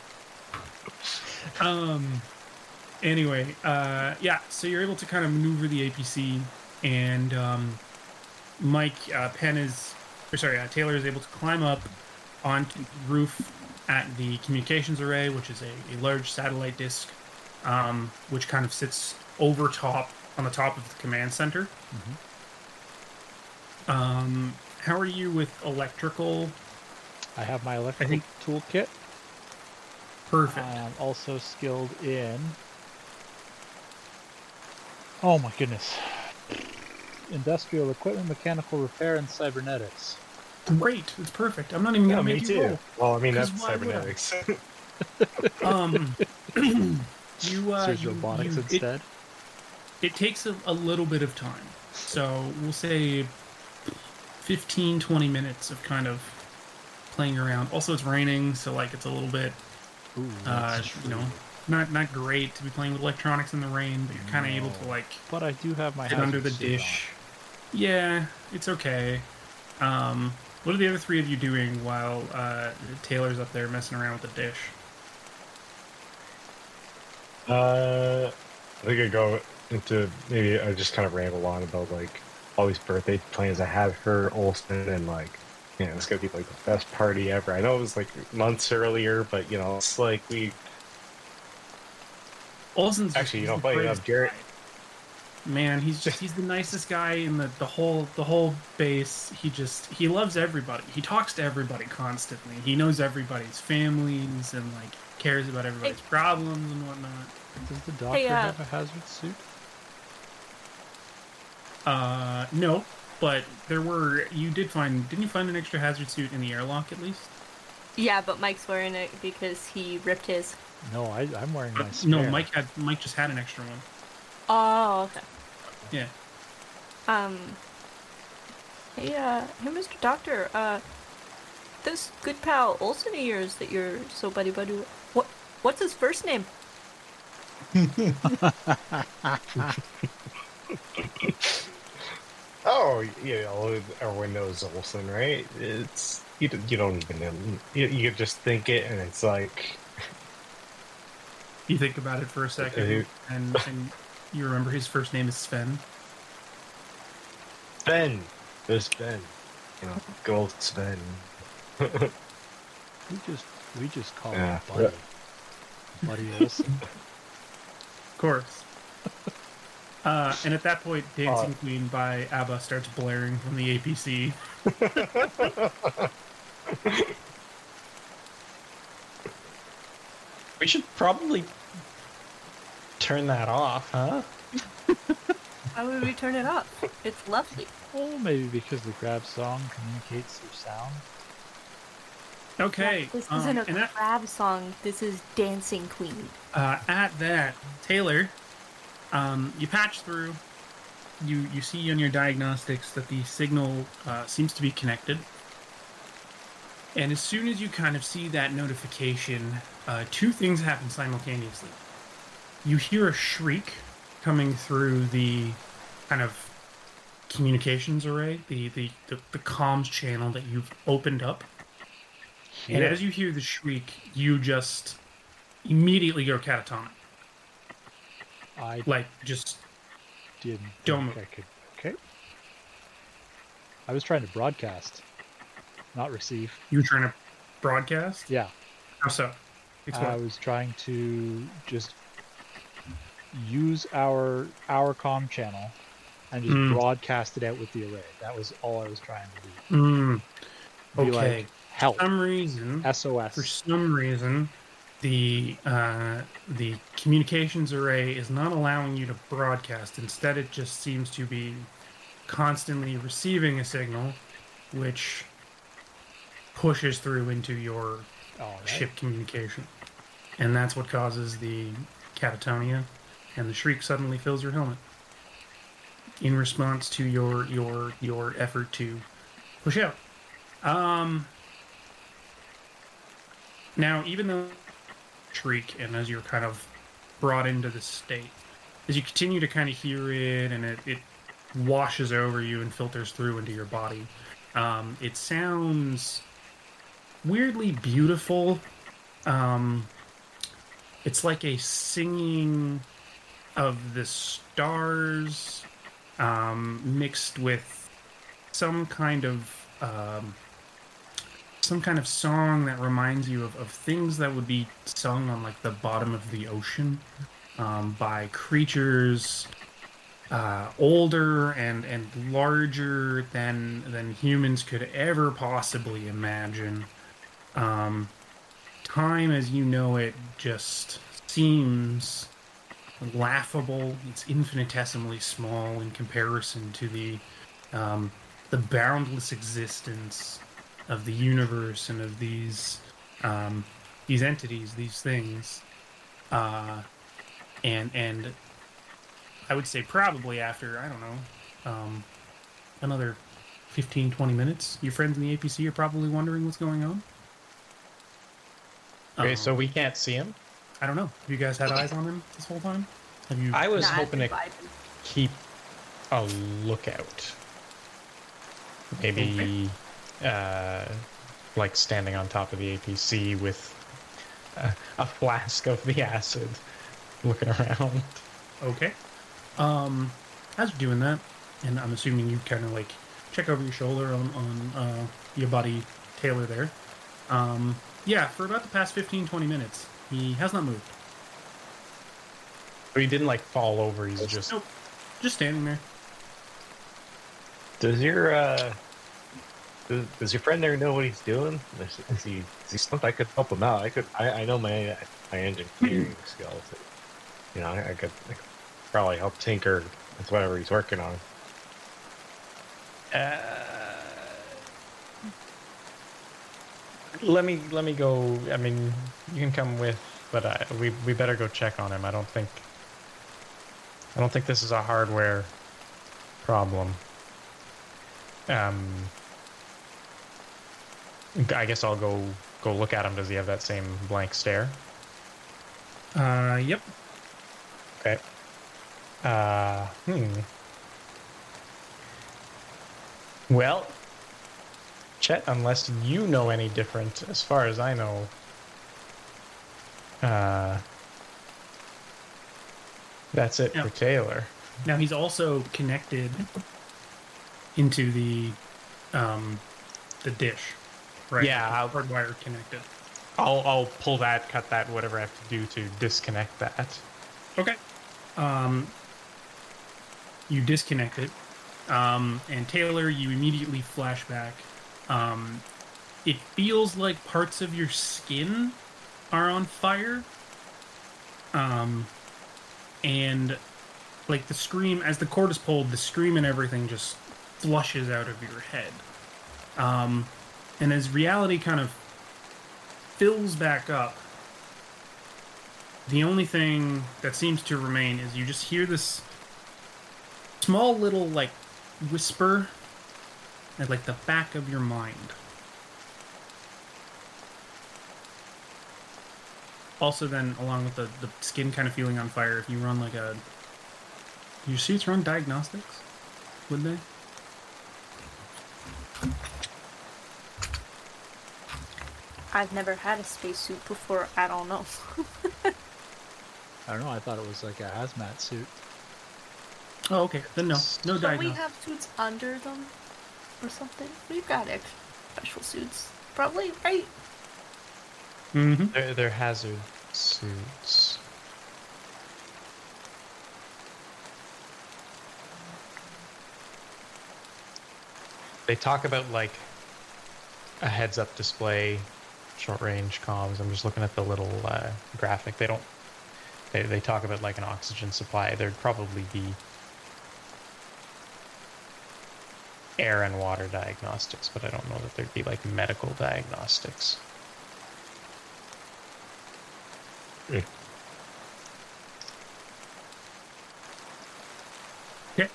um. Anyway, uh, yeah. So you're able to kind of maneuver the A P C and um, Mike, uh, Penn is, or sorry, uh, Taylor is able to climb up onto the roof at the communications array, which is a, a large satellite disk, um, which kind of sits over top, on the top of the command center. Mm-hmm. Um, how are you with electrical? I have my electrical think- toolkit. Perfect. I am also skilled in. Oh my goodness. Industrial equipment, mechanical repair, and cybernetics. Great. It's perfect. I'm not even Yeah, going to me make you too. roll. Well, I mean, 'Cause that's why would I? cybernetics. Um, you, uh, so there's you, robotics you- it- instead. It takes a, a little bit of time. So we'll say fifteen, twenty minutes of kind of playing around. Also, it's raining, so like it's a little bit, Ooh, uh, that's you know, true. not not great to be playing with electronics in the rain, but you're kind of able to No. like But I do have my sit under the hazard suit on. dish. Yeah, it's okay. Um, what are the other three of you doing while uh, Taylor's up there messing around with the dish? Uh, I think I go into maybe I just kind of ramble on about like all these birthday plans I had for Olsen and like, you know, it's gonna be like the best party ever. I know it was like months earlier, but you know, it's like we Olsen's actually, you he's know, the funny enough, greatest Garrett. guy. Man, he's just he's the nicest guy in the, the whole the whole base. He just he loves everybody. He talks to everybody constantly. He knows everybody's families and like cares about everybody's problems and whatnot. Does the doctor Hey, uh, have a hazard suit? Uh no, but there were you did find didn't you find an extra hazard suit in the airlock at least? Yeah, but Mike's wearing it because he ripped his. No, I, I'm wearing my Uh, spare. no, Mike had Mike just had an extra one. Oh, okay. Yeah. Um. Hey, uh, hey, Mister Doctor. Uh, this good pal Olsen of yours that you're so buddy buddy with. What? What's his first name? Oh, you know, everyone knows Olsen, right? It's you. don't- You don't even know. You, you just think it, and it's like You think about it for a second, Uh, and, and you remember his first name is Sven. Ben. There's Ben. You know, good old Sven. We just we just call Yeah. him Buddy. Buddy Olsen. Of course. Uh, and at that point, Dancing Uh, Queen by ABBA starts blaring from the A P C. We should probably turn that off, huh? How would we turn it off? It's lovely. Oh, maybe because the grab song communicates through sound. Okay. Yeah, this um, isn't a and at, crab song. This is Dancing Queen. uh, at that, Taylor, um, you patch through. You you see on your diagnostics that the signal uh, seems to be connected. And as soon as you kind of see that notification, uh, two things happen simultaneously. You hear a shriek coming through the kind of communications array, the, the, the, the comms channel that you've opened up. And Here. as you hear the shriek, you just immediately go catatonic. I Like, just, didn't don't think I could. Okay. I was trying to broadcast, not receive. you were trying to broadcast? Yeah, How so? Explain. I was trying to just use our our comm channel and just Mm. broadcast it out with the array. That was all I was trying to Mm, do. Be okay. like, help, For some reason, S O for S. some reason, the uh, the communications array is not allowing you to broadcast. Instead, it just seems to be constantly receiving a signal, which pushes through into your All right. ship communication, and that's what causes the catatonia, and the shriek suddenly fills your helmet in response to your your your effort to push out. Um. Now, even though shriek, and as you're kind of brought into this state, as you continue to kind of hear it, and it, it washes over you and filters through into your body, um, it sounds weirdly beautiful. Um, it's like a singing of the stars, um, mixed with some kind of um, some kind of song that reminds you of, of things that would be sung on like the bottom of the ocean um, by creatures uh, older and and larger than than humans could ever possibly imagine. Um, time as you know it just seems laughable. It's infinitesimally small in comparison to the um, the boundless existence of the universe and of these um, these entities, these things. Uh, and and I would say probably after, I don't know, um, another fifteen, twenty minutes, your friends in the A P C are probably wondering what's going on. Okay, Um, so we can't see him? I don't know. Have you guys had eyes on him this whole time? Have you? I was Nah, hoping to vibing. keep a lookout. Maybe, uh, like standing on top of the A P C with a, a flask of the acid, looking around. Okay. Um, as you're doing that, and I'm assuming you kind of like check over your shoulder on, on uh, your buddy Taylor there. Um, yeah, for about the past fifteen, twenty minutes, he has not moved. But he didn't like fall over, he's just... Nope. Just standing there. Does your uh, does, does your friend there know what he's doing? Is, is he is he stumped? I could help him out. I could. I, I know my my engineering skills. You know, I, I, could, I could probably help tinker with whatever he's working on. Uh, let me let me go. I mean, you can come with, but I, we we better go check on him. I don't think I don't think this is a hardware problem. Um, I guess I'll go go look at him. Does he have that same blank stare? Uh, yep. Okay. Uh, hmm. Well, Chet, unless you know any different, as far as I know, uh, that's it Yeah. for Taylor. Now he's also connected into the um, the dish, right? Yeah, I'll- hardwired connected. I'll I'll pull that, cut that, whatever I have to do to disconnect that. Okay. Um, you disconnect it, um, and Taylor, you immediately flash back. Um, it feels like parts of your skin are on fire, um, and like the scream as the cord is pulled, the scream and everything just flushes out of your head. Um, and as reality kind of fills back up, the only thing that seems to remain is you just hear this small little like whisper at like the back of your mind. Also then, along with the, the skin kind of feeling on fire, if you run like a... Do your suits run diagnostics? Would they? I've never had a spacesuit before. I don't know. I don't know. I thought it was like a hazmat suit. Oh, okay. Then no. No Don't we diagnostics. have suits under them? Or something? We've got extra special suits. Probably, right? Mm-hmm. They're, they're hazard suits. They talk about like a heads-up display, short-range comms. I'm just looking at the little uh, graphic. They don't. They they talk about like an oxygen supply. There'd probably be air and water diagnostics, but I don't know that there'd be like medical diagnostics. Okay.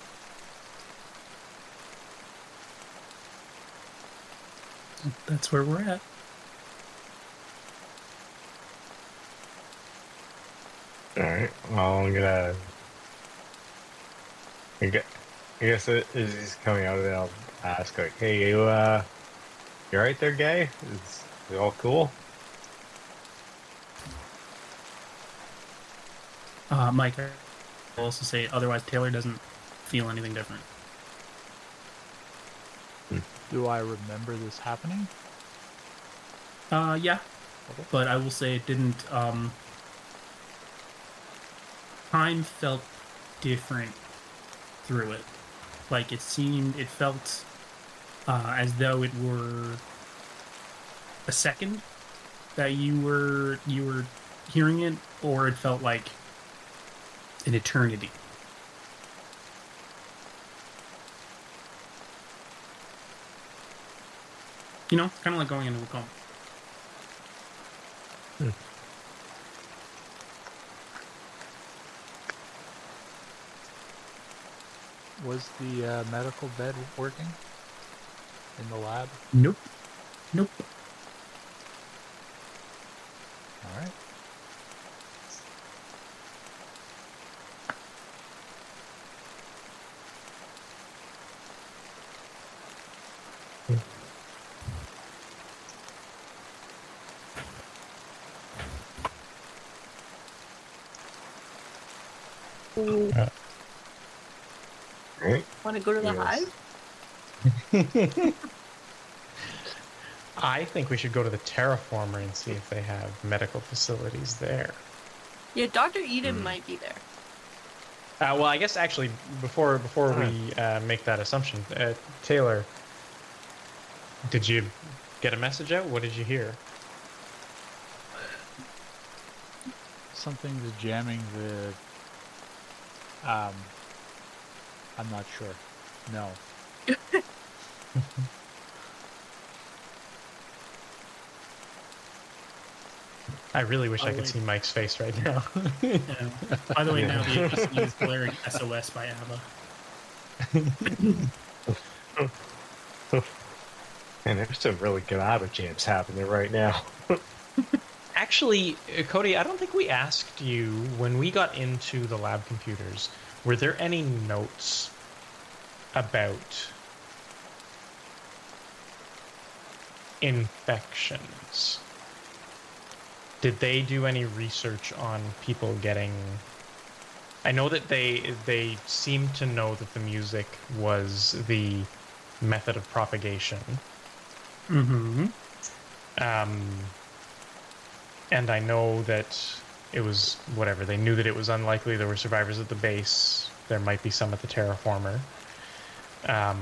That's where we're at. All right. Well, I'm gonna. I gue- I guess it is he's coming out of it. I'll ask like, "Hey, you, uh, you all right there, gay? Is it all cool?" Uh, Mike, I'll also say otherwise Taylor doesn't feel anything different. Do I remember this happening? Uh, yeah. Okay. But I will say it didn't. Um, time felt different through it. Like it seemed, it felt uh, as though it were a second that you were you were hearing it, or it felt like an eternity. You know, kind of like going into a coma. Hmm. Was the uh, medical bed working in the lab? Nope. Nope. All right. Right. Want to go to the Yes. hive? I think we should go to the Terraformer and see if they have medical facilities there. Yeah, Doctor Eden Hmm. might be there. Uh, well, I guess actually, before before we uh, make that assumption, uh, Taylor, did you get a message out? What did you hear? Something to jamming the. Um. I'm not sure. No. I really wish Oh, I could wait. see Mike's face right now. Yeah. By the way, now Yeah. the A P C is blaring S O S by ABBA. And there's some really good ABBA jams happening right now. Actually, uh, Cody, I don't think we asked you when we got into the lab computers, were there any notes about infections? Did they do any research on people getting... I know that they they seemed to know that the music was the method of propagation. Mm-hmm. Um, and I know that it was whatever. They knew that it was unlikely there were survivors at the base. There might be some at the Terraformer. Um,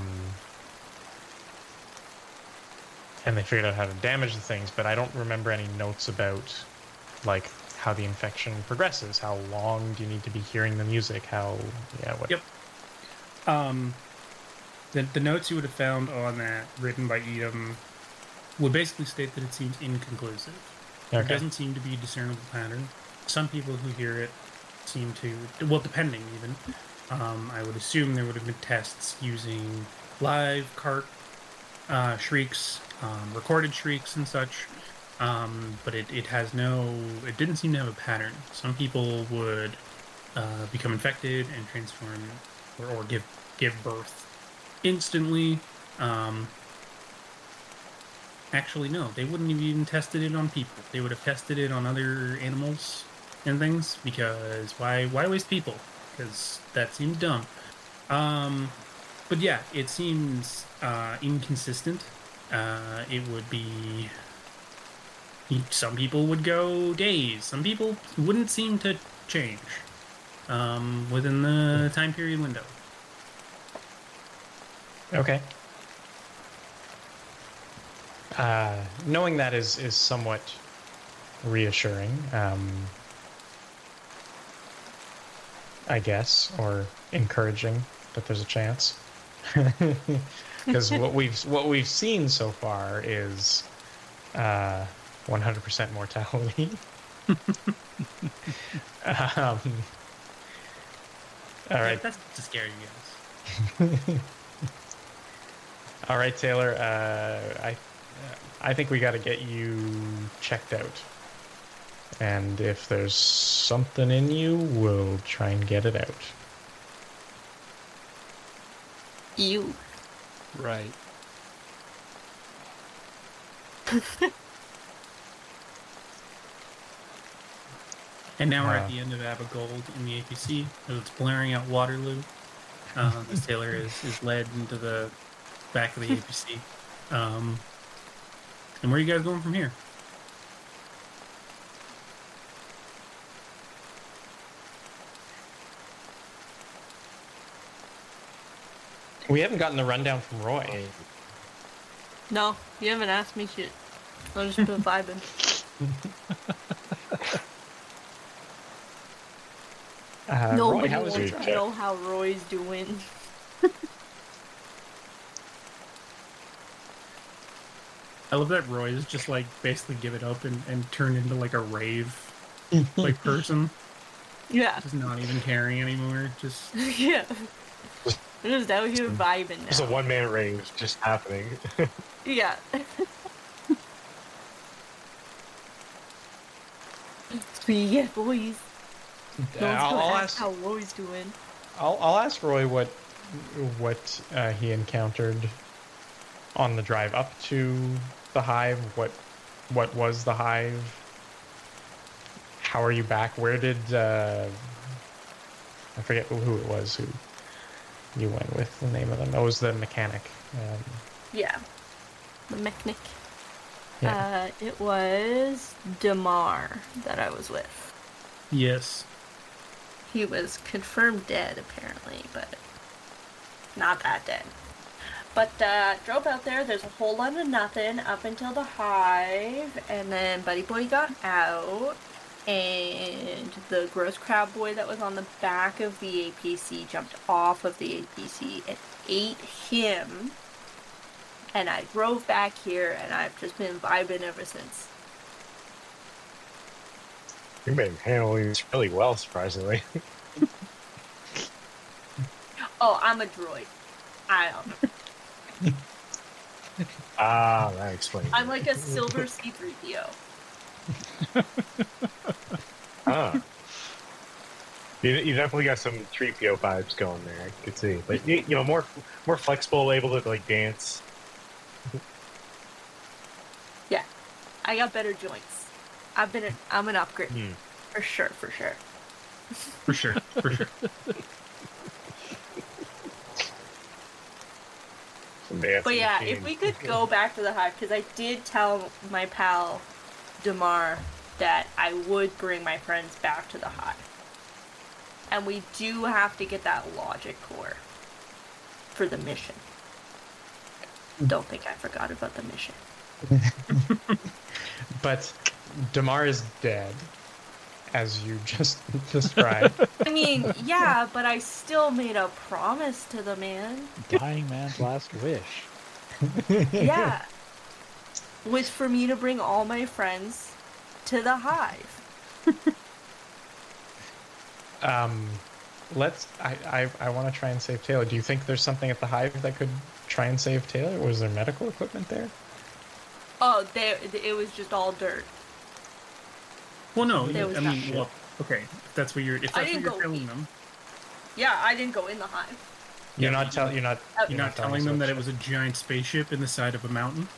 and they figured out how to damage the things, but I don't remember any notes about, like, how the infection progresses. How long do you need to be hearing the music? How, yeah, what? Yep. Um, the, the notes you would have found on that, written by Edom, would basically state that it seems inconclusive. There Okay. doesn't seem to be a discernible pattern. Some people who hear it seem to, well, depending even, um, I would assume there would have been tests using live cart uh, shrieks, um, recorded shrieks and such, um, but it, it has no, it didn't seem to have a pattern. Some people would uh, become infected and transform or, or give give birth instantly. Um, actually, no, they wouldn't have even tested it on people. They would have tested it on other animals and things, because why why waste people? Because that seems dumb. Um, but yeah, it seems uh, inconsistent. Uh, it would be... Some people would go days. Some people wouldn't seem to change um, within the time period window. Okay. Uh, knowing that is is somewhat reassuring, um, I guess, or encouraging that there's a chance. Because what we've what we've seen so far is uh, one hundred percent mortality. um, all right. That's to scare you guys. All right, Taylor. Uh, I I think we got to get you checked out, and if there's something in you, we'll try and get it out. You. Right. And now we're Wow. at the end of Abba Gold in the A P C. As it's blaring out Waterloo. Uh, this Taylor is, is led into the back of the A P C. Um, and where are you guys going from here? We haven't gotten the rundown from Roy. No, you haven't asked me shit. I've just been vibing. Uh, Nobody Roy, how was wants your to trip? know how Roy's doing. I love that Roy is just like basically give it up and, and turn into like a rave like person. Yeah. Just not even caring anymore. Just Yeah. I'm just out here vibing There's a now. one man ring just happening. Yeah. Sweet, yeah, boys. No one's I'll, gonna I'll ask ask. how Roy's doing. I'll, I'll ask Roy what what uh, he encountered on the drive up to the hive. What what was the hive? How are you back? Where did uh, I forget who it was who you went with? The name of them. That was the mechanic. Um, Yeah. The mechanic. Yeah. Uh, it was Damar that I was with. yes. He was confirmed dead, apparently, but not that dead. But uh, drove out there. There's a whole lot of nothing up until the hive, and then Buddy Boy got out, and the gross crab boy that was on the back of the A P C jumped off of the A P C and ate him. And I drove back here, and I've just been vibing ever since. You've been handling this really well, surprisingly. Oh, I'm a droid. I am. Ah, that explains. I'm it. like a silver C three P O. Ah. You, you definitely got some three P O vibes going there. I could see, but you, you know, more more flexible, able to like dance. Yeah, I got better joints. I've been. A, I'm an upgrade Hmm. for sure. For sure. For sure. For sure. Some dancing But yeah, machine. if we could go back to the hive, because I did tell my pal Damar that I would bring my friends back to the hive, and we do have to get that logic core for the mission. Don't think I forgot about the mission. but Damar is dead, as you just described. I mean, yeah, but I still made a promise to the man. Dying man's last wish. Yeah. Was for me to bring all my friends to the hive. Um, let's. I I, I want to try and save Taylor. Do you think there's something at the hive that could try and save Taylor? Was there medical equipment there? Oh, there, it was just all dirt. Well, no. There I was mean, that. well, okay. If that's what you're, if I that's what didn't you're go telling eat. them, Yeah, I didn't go in the hive. You're Yeah, not telling. You're not. Uh, you're not telling us them what that it ship- was a giant spaceship in the side of a mountain.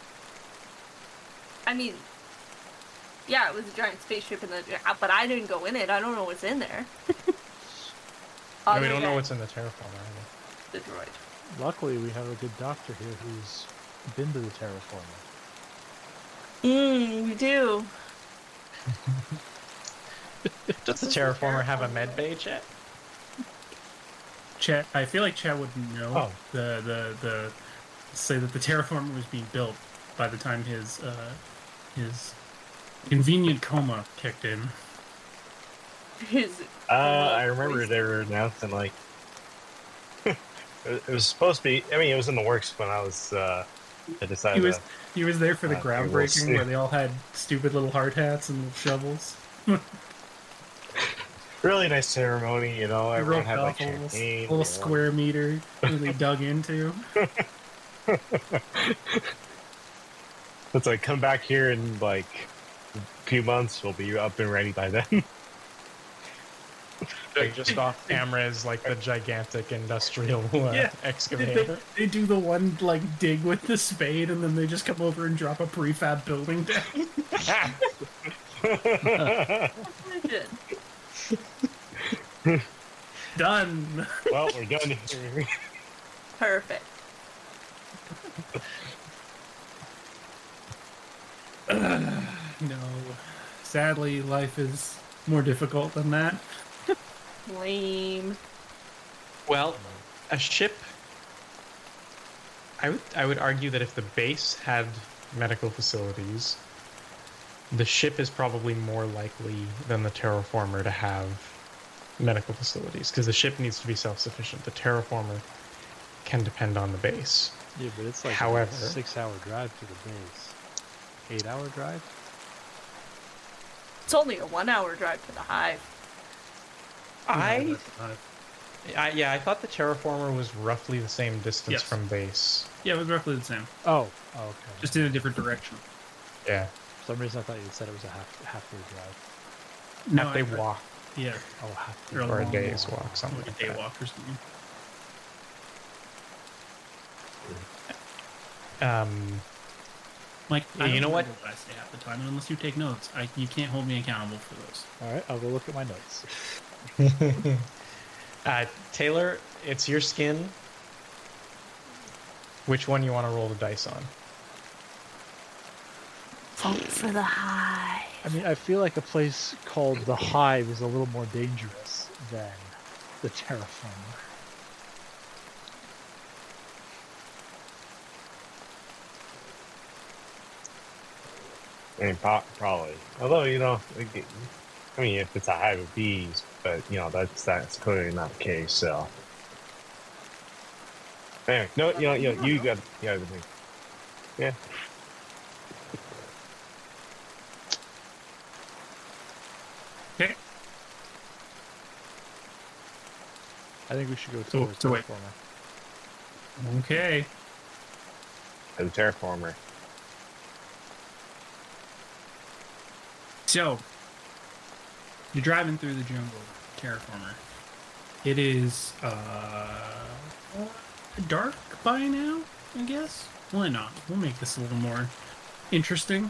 I mean, yeah, it was a giant spaceship in the, but I didn't go in it. I don't know what's in there. No, we Other don't know than what's in the terraformer either. the droid. Luckily, we have a good doctor here who's been to the terraformer. Mmm, we do. Does the This is terraformer the have a terraformer. med bay jet? Chat. I feel like Chat would know Oh. the the the say that the terraformer was being built by the time his uh, his convenient coma kicked in. His, Uh, I Love remember voice. they were announcing like it it was supposed to be. I mean, it was in the works when I was. Uh, I decided. He was to, he was there for the Uh, okay, we'll groundbreaking see. where they all had stupid little hard hats and little shovels. really nice ceremony, you know. Everyone Roped had like off a little, champagne. little you know. square meter that they dug into. It's like come back here in like a few months. We'll be up and ready by then. Like, just off camera is like the gigantic industrial uh, Yeah. They, excavator. they, they do the one like dig with the spade, and then they just come over and drop a prefab building down. Good. Done. Well, we're done here. Perfect. Uh, no. Sadly, life is more difficult than that. Lame. Well, a ship. I would I would argue that if the base had medical facilities, the ship is probably more likely than the terraformer to have medical facilities, because the ship needs to be self-sufficient. The terraformer can depend on the base. Yeah, but it's like However, a six-hour drive to the base. Eight-hour drive? It's only a one-hour drive to the hive. I, I yeah, I thought the terraformer was roughly the same distance Yes. from base. Yeah, it was roughly the same. Oh, oh okay. Just in a different direction. Yeah, For some reason, I thought you had said it was a half half-day drive. No, half day I- walk Yeah. Oh, half-day. Or a or a long day's walk. walk, something Like a like day that. walk or something. Um, Like, Yeah, I you don't know what? remember I say half the time, and unless you take notes, I, you can't hold me accountable for those. All right, I'll go look at my notes. uh, Taylor, it's your skin. Which one you want to roll the dice on? Vote for the hive. I mean, I feel like a place called the Hive is a little more dangerous than the terraformer. I mean, po- probably. Although, you know, like, I mean, if it's a hive of bees, but you know, that's that's clearly not the case. So, anyway, no, you know, you know, you got, you got everything. Yeah. Okay. I think we should go to So- the so wait. terraformer. Okay. The terraformer. So, you're driving through the jungle, terraformer. It is uh, dark by now, I guess. Why not? We'll make this a little more interesting.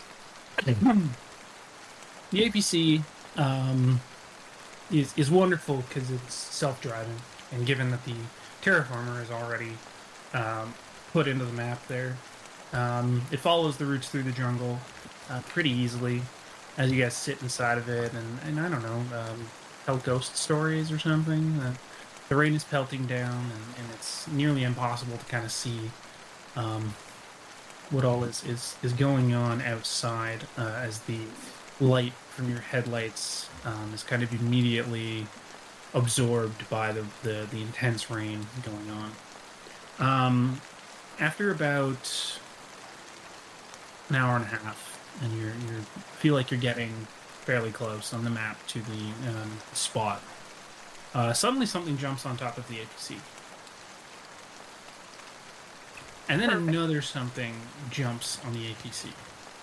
The A P C um, is is wonderful because it's self-driving, and given that the terraformer is already um, put into the map there, um, it follows the routes through the jungle uh, pretty easily as you guys sit inside of it, and, and I don't know, um, tell ghost stories or something. Uh, the rain is pelting down, and, and it's nearly impossible to kind of see um, what all is, is, is going on outside uh, as the light from your headlights um, is kind of immediately absorbed by the, the, the intense rain going on. Um, after about an hour and a half, and you're you feel like you're getting fairly close on the map to the um, spot. Uh, suddenly, something jumps on top of the A P C, and then Perfect. another something jumps on the A P C,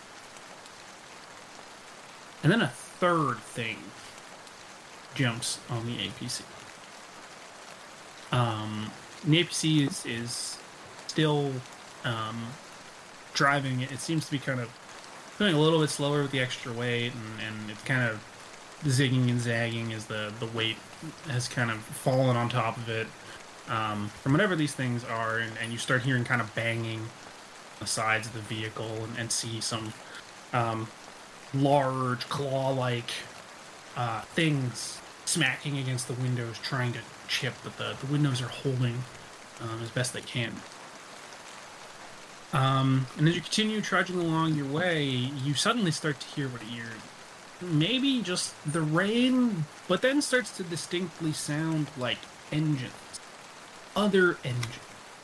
and then a third thing jumps on the A P C. Um, the A P C is is still um, driving. It seems to be kind of going a little bit slower with the extra weight, and, and it's kind of zigging and zagging as the, the weight has kind of fallen on top of it. Um, from whatever these things are, and, and you start hearing kind of banging on the sides of the vehicle, and, and see some um, large claw-like uh, things smacking against the windows, trying to chip, but the, the windows are holding um, as best they can. Um, and as you continue trudging along your way, you suddenly start to hear what you're maybe just the rain, but then starts to distinctly sound like engines, other engines.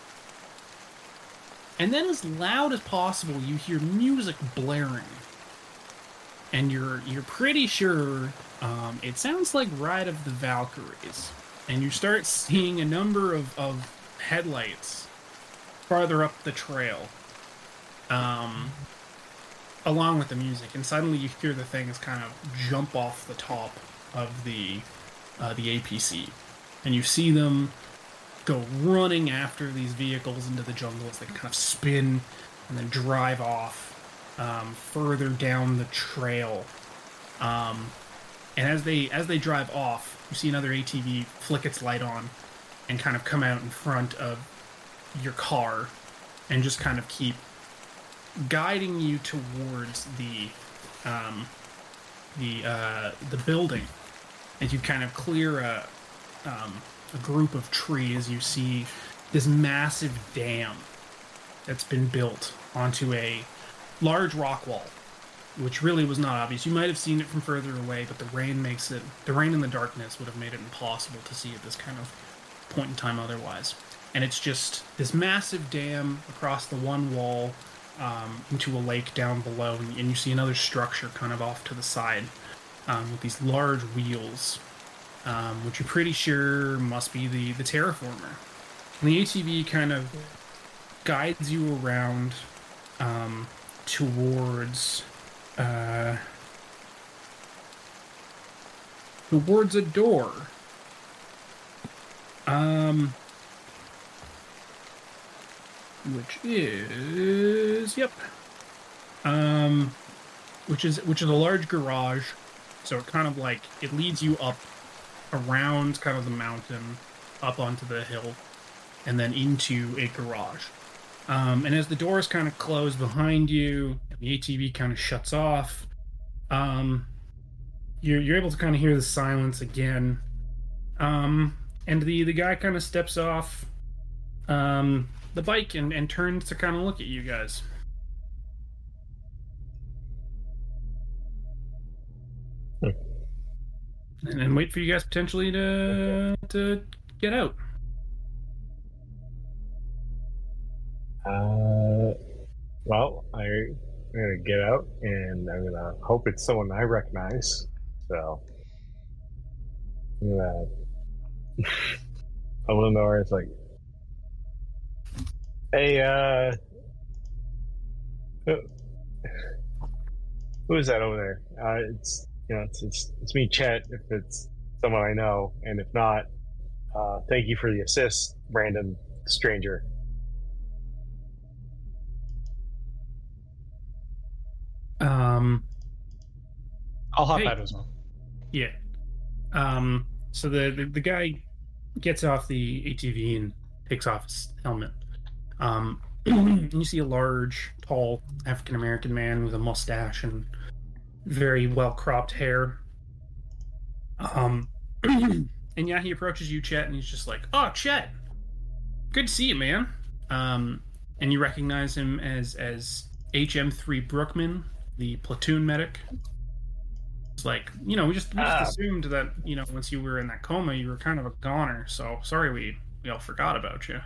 And then, as loud as possible, you hear music blaring, and you're you're pretty sure um, it sounds like Ride of the Valkyries. And you start seeing a number of, of headlights farther up the trail, um, along with the music, and suddenly you hear the things kind of jump off the top of the uh, the A P C, and you see them go running after these vehicles into the jungle as they kind of spin and then drive off um, further down the trail. Um, and as they as they drive off, you see another A T V flick its light on and kind of come out in front of your car and just kind of keep guiding you towards the um, the uh, the building. As you kind of clear a um, a group of trees, you see this massive dam that's been built onto a large rock wall, which really was not obvious. You might have seen it from further away, but the rain makes it, the rain and the darkness would have made it impossible to see at this kind of point in time otherwise. And it's just this massive dam across the one wall um, into a lake down below, and, and you see another structure kind of off to the side um, with these large wheels, um, which you're pretty sure must be the, the terraformer. And the A T V kind of guides you around um, towards uh, towards a door. Um, which is yep. Um, which is which is a large garage. So it kind of like it leads you up around kind of the mountain, up onto the hill, and then into a garage. Um, and as the doors kind of close behind you, and the A T V kind of shuts off, um, you're you're able to kind of hear the silence again. Um, and the, the guy kind of steps off um, the bike and, and turns to kind of look at you guys. Hmm. And then wait for you guys potentially to to get out. Uh, well, I, I'm gonna get out, and I'm gonna hope it's someone I recognize. So, I'm gonna I want to know where it's like, hey, uh, who, who is that over there? Uh, it's you know, it's it's it's me, Chet. If it's someone I know, and if not, uh, thank you for the assist, random stranger. Um, I'll hop hey. out as well. Yeah. Um, so the, the, the guy gets off the A T V and takes off his helmet. Um, and you see a large, tall African-American man with a mustache and very well-cropped hair. Um, and yeah, he approaches you, Chet, and he's just like, "Oh, Chet, good to see you, man." Um, and you recognize him as, as H M three Brookman, the platoon medic. It's like, you know, we just, we just Ah. assumed that, you know, once you were in that coma, you were kind of a goner. So sorry we, we all forgot about you.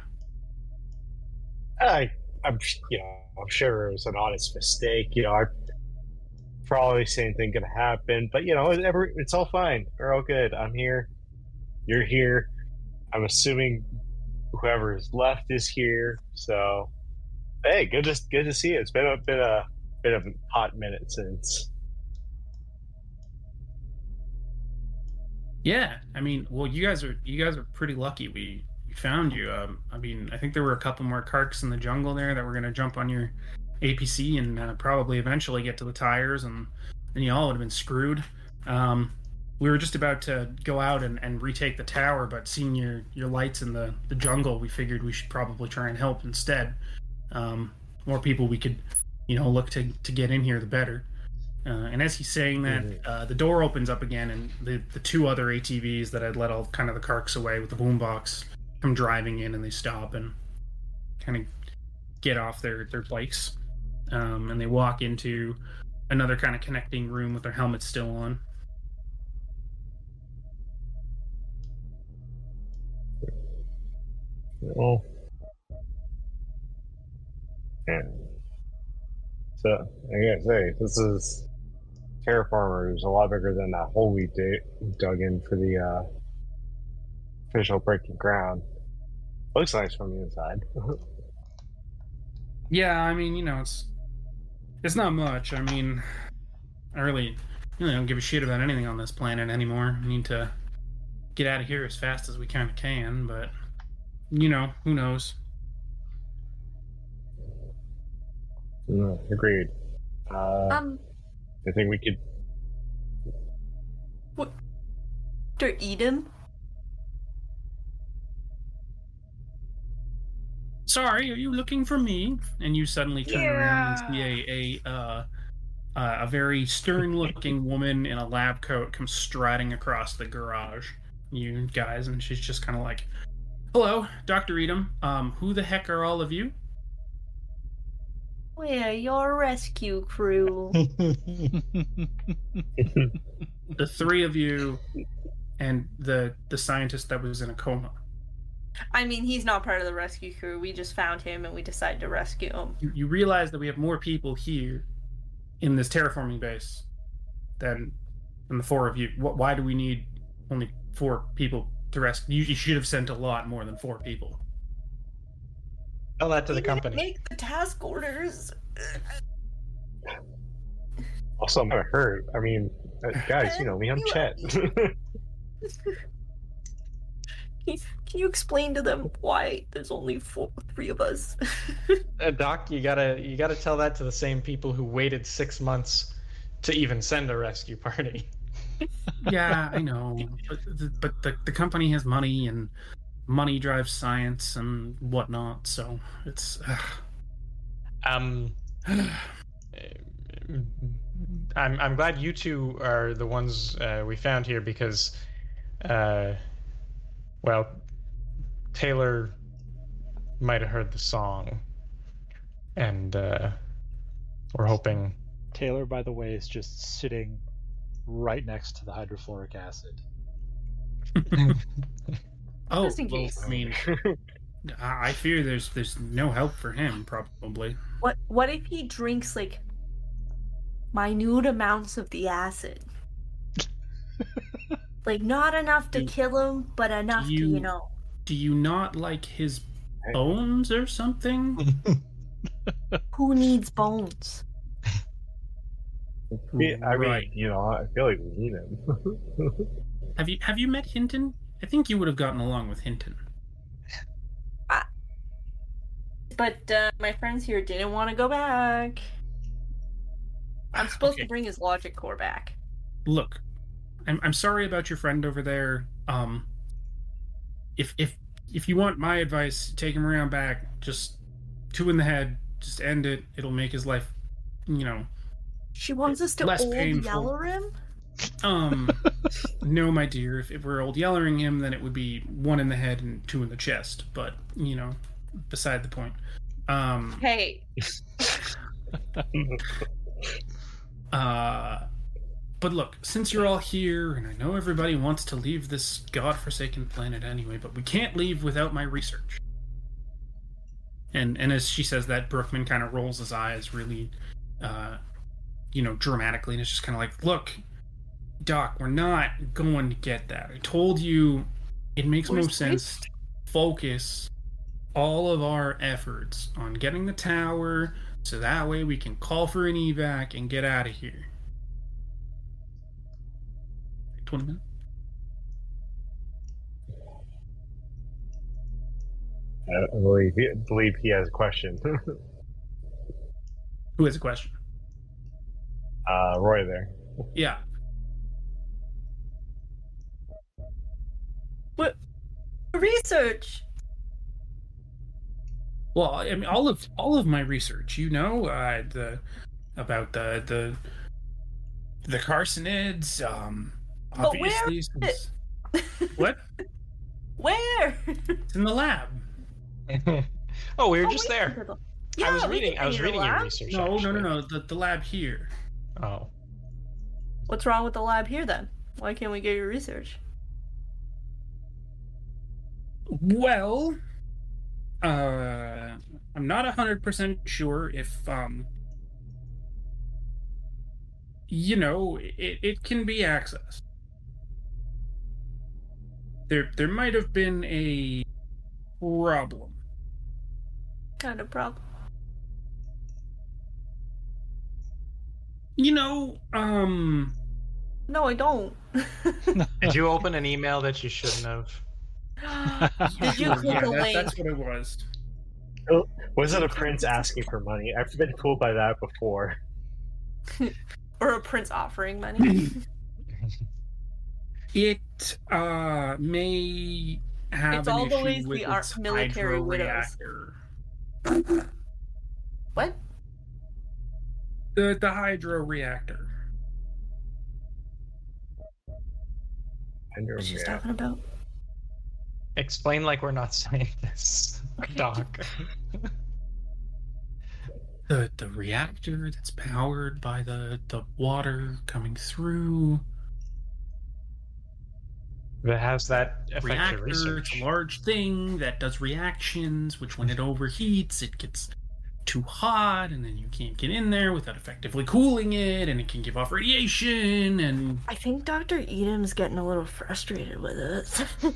I, I'm, you know, I'm sure it was an honest mistake. You know, I probably same thing gonna happen, but you know, every, it's all fine. We're all good. I'm here. You're here. I'm assuming whoever's left is here. So, hey, good to good to see you. It's been a been a bit of a hot minute since. Yeah, I mean, well, you guys are you guys are pretty lucky. We, we found you. Um, I mean, I think there were a couple more carks in the jungle there that were going to jump on your A P C and uh, probably eventually get to the tires, and then you all would have been screwed. Um, we were just about to go out and, and retake the tower, but seeing your, your lights in the, the jungle, we figured we should probably try and help instead. Um, more people we could, you know, look to, to get in here, the better. Uh, and as he's saying that, Mhm. uh, the door opens up again, and the, the two other A T Vs that had let all kind of the carks away with the boombox come driving in, and they stop and kind of get off their, their bikes. Um, and they walk into another kind of connecting room with their helmets still on. Well, yeah. So I gotta say, this is Terraformer is a lot bigger than that hole we d- dug in for the uh, official breaking ground. Looks nice from the inside. Yeah, I mean, you know, it's it's not much. I mean, I really, really don't give a shit about anything on this planet anymore. We need to get out of here as fast as we kind of can, but, you know, who knows? No, agreed. Uh, Um, I think we could. what? To Eden? sorry, are you looking for me? And you suddenly turn Yeah. around and see a a uh, uh, a very stern-looking woman in a lab coat come striding across the garage. You guys, and she's just kind of like, "Hello, Doctor Edom. Um, who the heck are all of you?" We're your rescue crew. The three of you, and the the scientist that was in a coma. I mean, he's not part of the rescue crew. We just found him and we decided to rescue him. You, you realize that we have more people here in this terraforming base than than the four of you. Wh- Why do we need only four people to rescue? You, you should have sent a lot more than four people. Tell that to the We didn't company. Make the task orders. Also, I'm gonna hurt. I mean, uh, guys, you know, we have You- Chet. Can you explain to them why there's only four, three of us? Uh, Doc, you gotta you gotta tell that to the same people who waited six months to even send a rescue party. Yeah, I know, but the, but the the company has money, and money drives science and whatnot. So it's. Uh, Um, I'm I'm glad you two are the ones uh, we found here because, uh, well, Taylor might have heard the song, and uh, we're hoping. Taylor, by the way, is just sitting right next to the hydrofluoric acid. oh, Just in well, case. I mean, I I fear there's there's no help for him. Probably. What What if he drinks like minute amounts of the acid? Like not enough to Do- kill him, but enough to you- you know. Do you not like his bones or something? Who needs bones? Yeah, I mean, Right. you know, I feel like we need him. Have you have you met Hinton? I think you would have gotten along with Hinton. But uh, my friends here didn't want to go back. I'm supposed Okay. to bring his logic core back. Look, I'm I'm sorry about your friend over there. Um, if if if you want my advice, take him around back. Just two in the head. Just end it. It'll make his life, you know. She wants us to Less old painful. yeller him? Um, no, my dear. If, if we're old yellering him, then it would be one in the head and two in the chest. But you know, beside the point. Um, Hey, uh, but look, since you're all here, and I know everybody wants to leave this godforsaken planet anyway, but we can't leave without my research. And and as she says that, Brookman kind of rolls his eyes really, uh, you know, dramatically, and it's just kind of like, look, Doc, we're not going to get that. I told you, it makes Where's no sense to focus all of our efforts on getting the tower, so that way we can call for an evac and get out of here. twenty minutes? I believe he, believe he has a question. Who has a question? uh, Roy there. Yeah. research. Well, I mean, all of all of my research, you know, uh, the about the the the carcinids. Um, But where obviously, is since- what? Where? It's in the lab. Oh, we were Oh, just we there. can go to- I was Yeah, we reading. can I was go to the reading your lab. research. No, no, no, actually. no. The the lab here. Oh, What's wrong with the lab here then? Why can't we get your research? Well, uh, I'm not a hundred percent sure if um, you know, it it can be accessed. There there might have been a problem. Kind of problem. You know, um, No, I don't. did you open an email that you shouldn't have? Did you sure, click yeah, a that- link? that's what it was. Was it a prince asking for money? I've been fooled by that before. Or a prince offering money? It uh may have It's an all the issue ways with we are its military widows. hydroreactor. What? The the hydro reactor. What's she talking about? Explain like we're not scientists, Doc. The the reactor that's powered by the, the water coming through. That has that affect your Reactor, research. it's a large thing that does reactions, which when it overheats, it gets too hot, and then you can't get in there without effectively cooling it, and it can give off radiation, and... I think Doctor Edam's getting a little frustrated with it.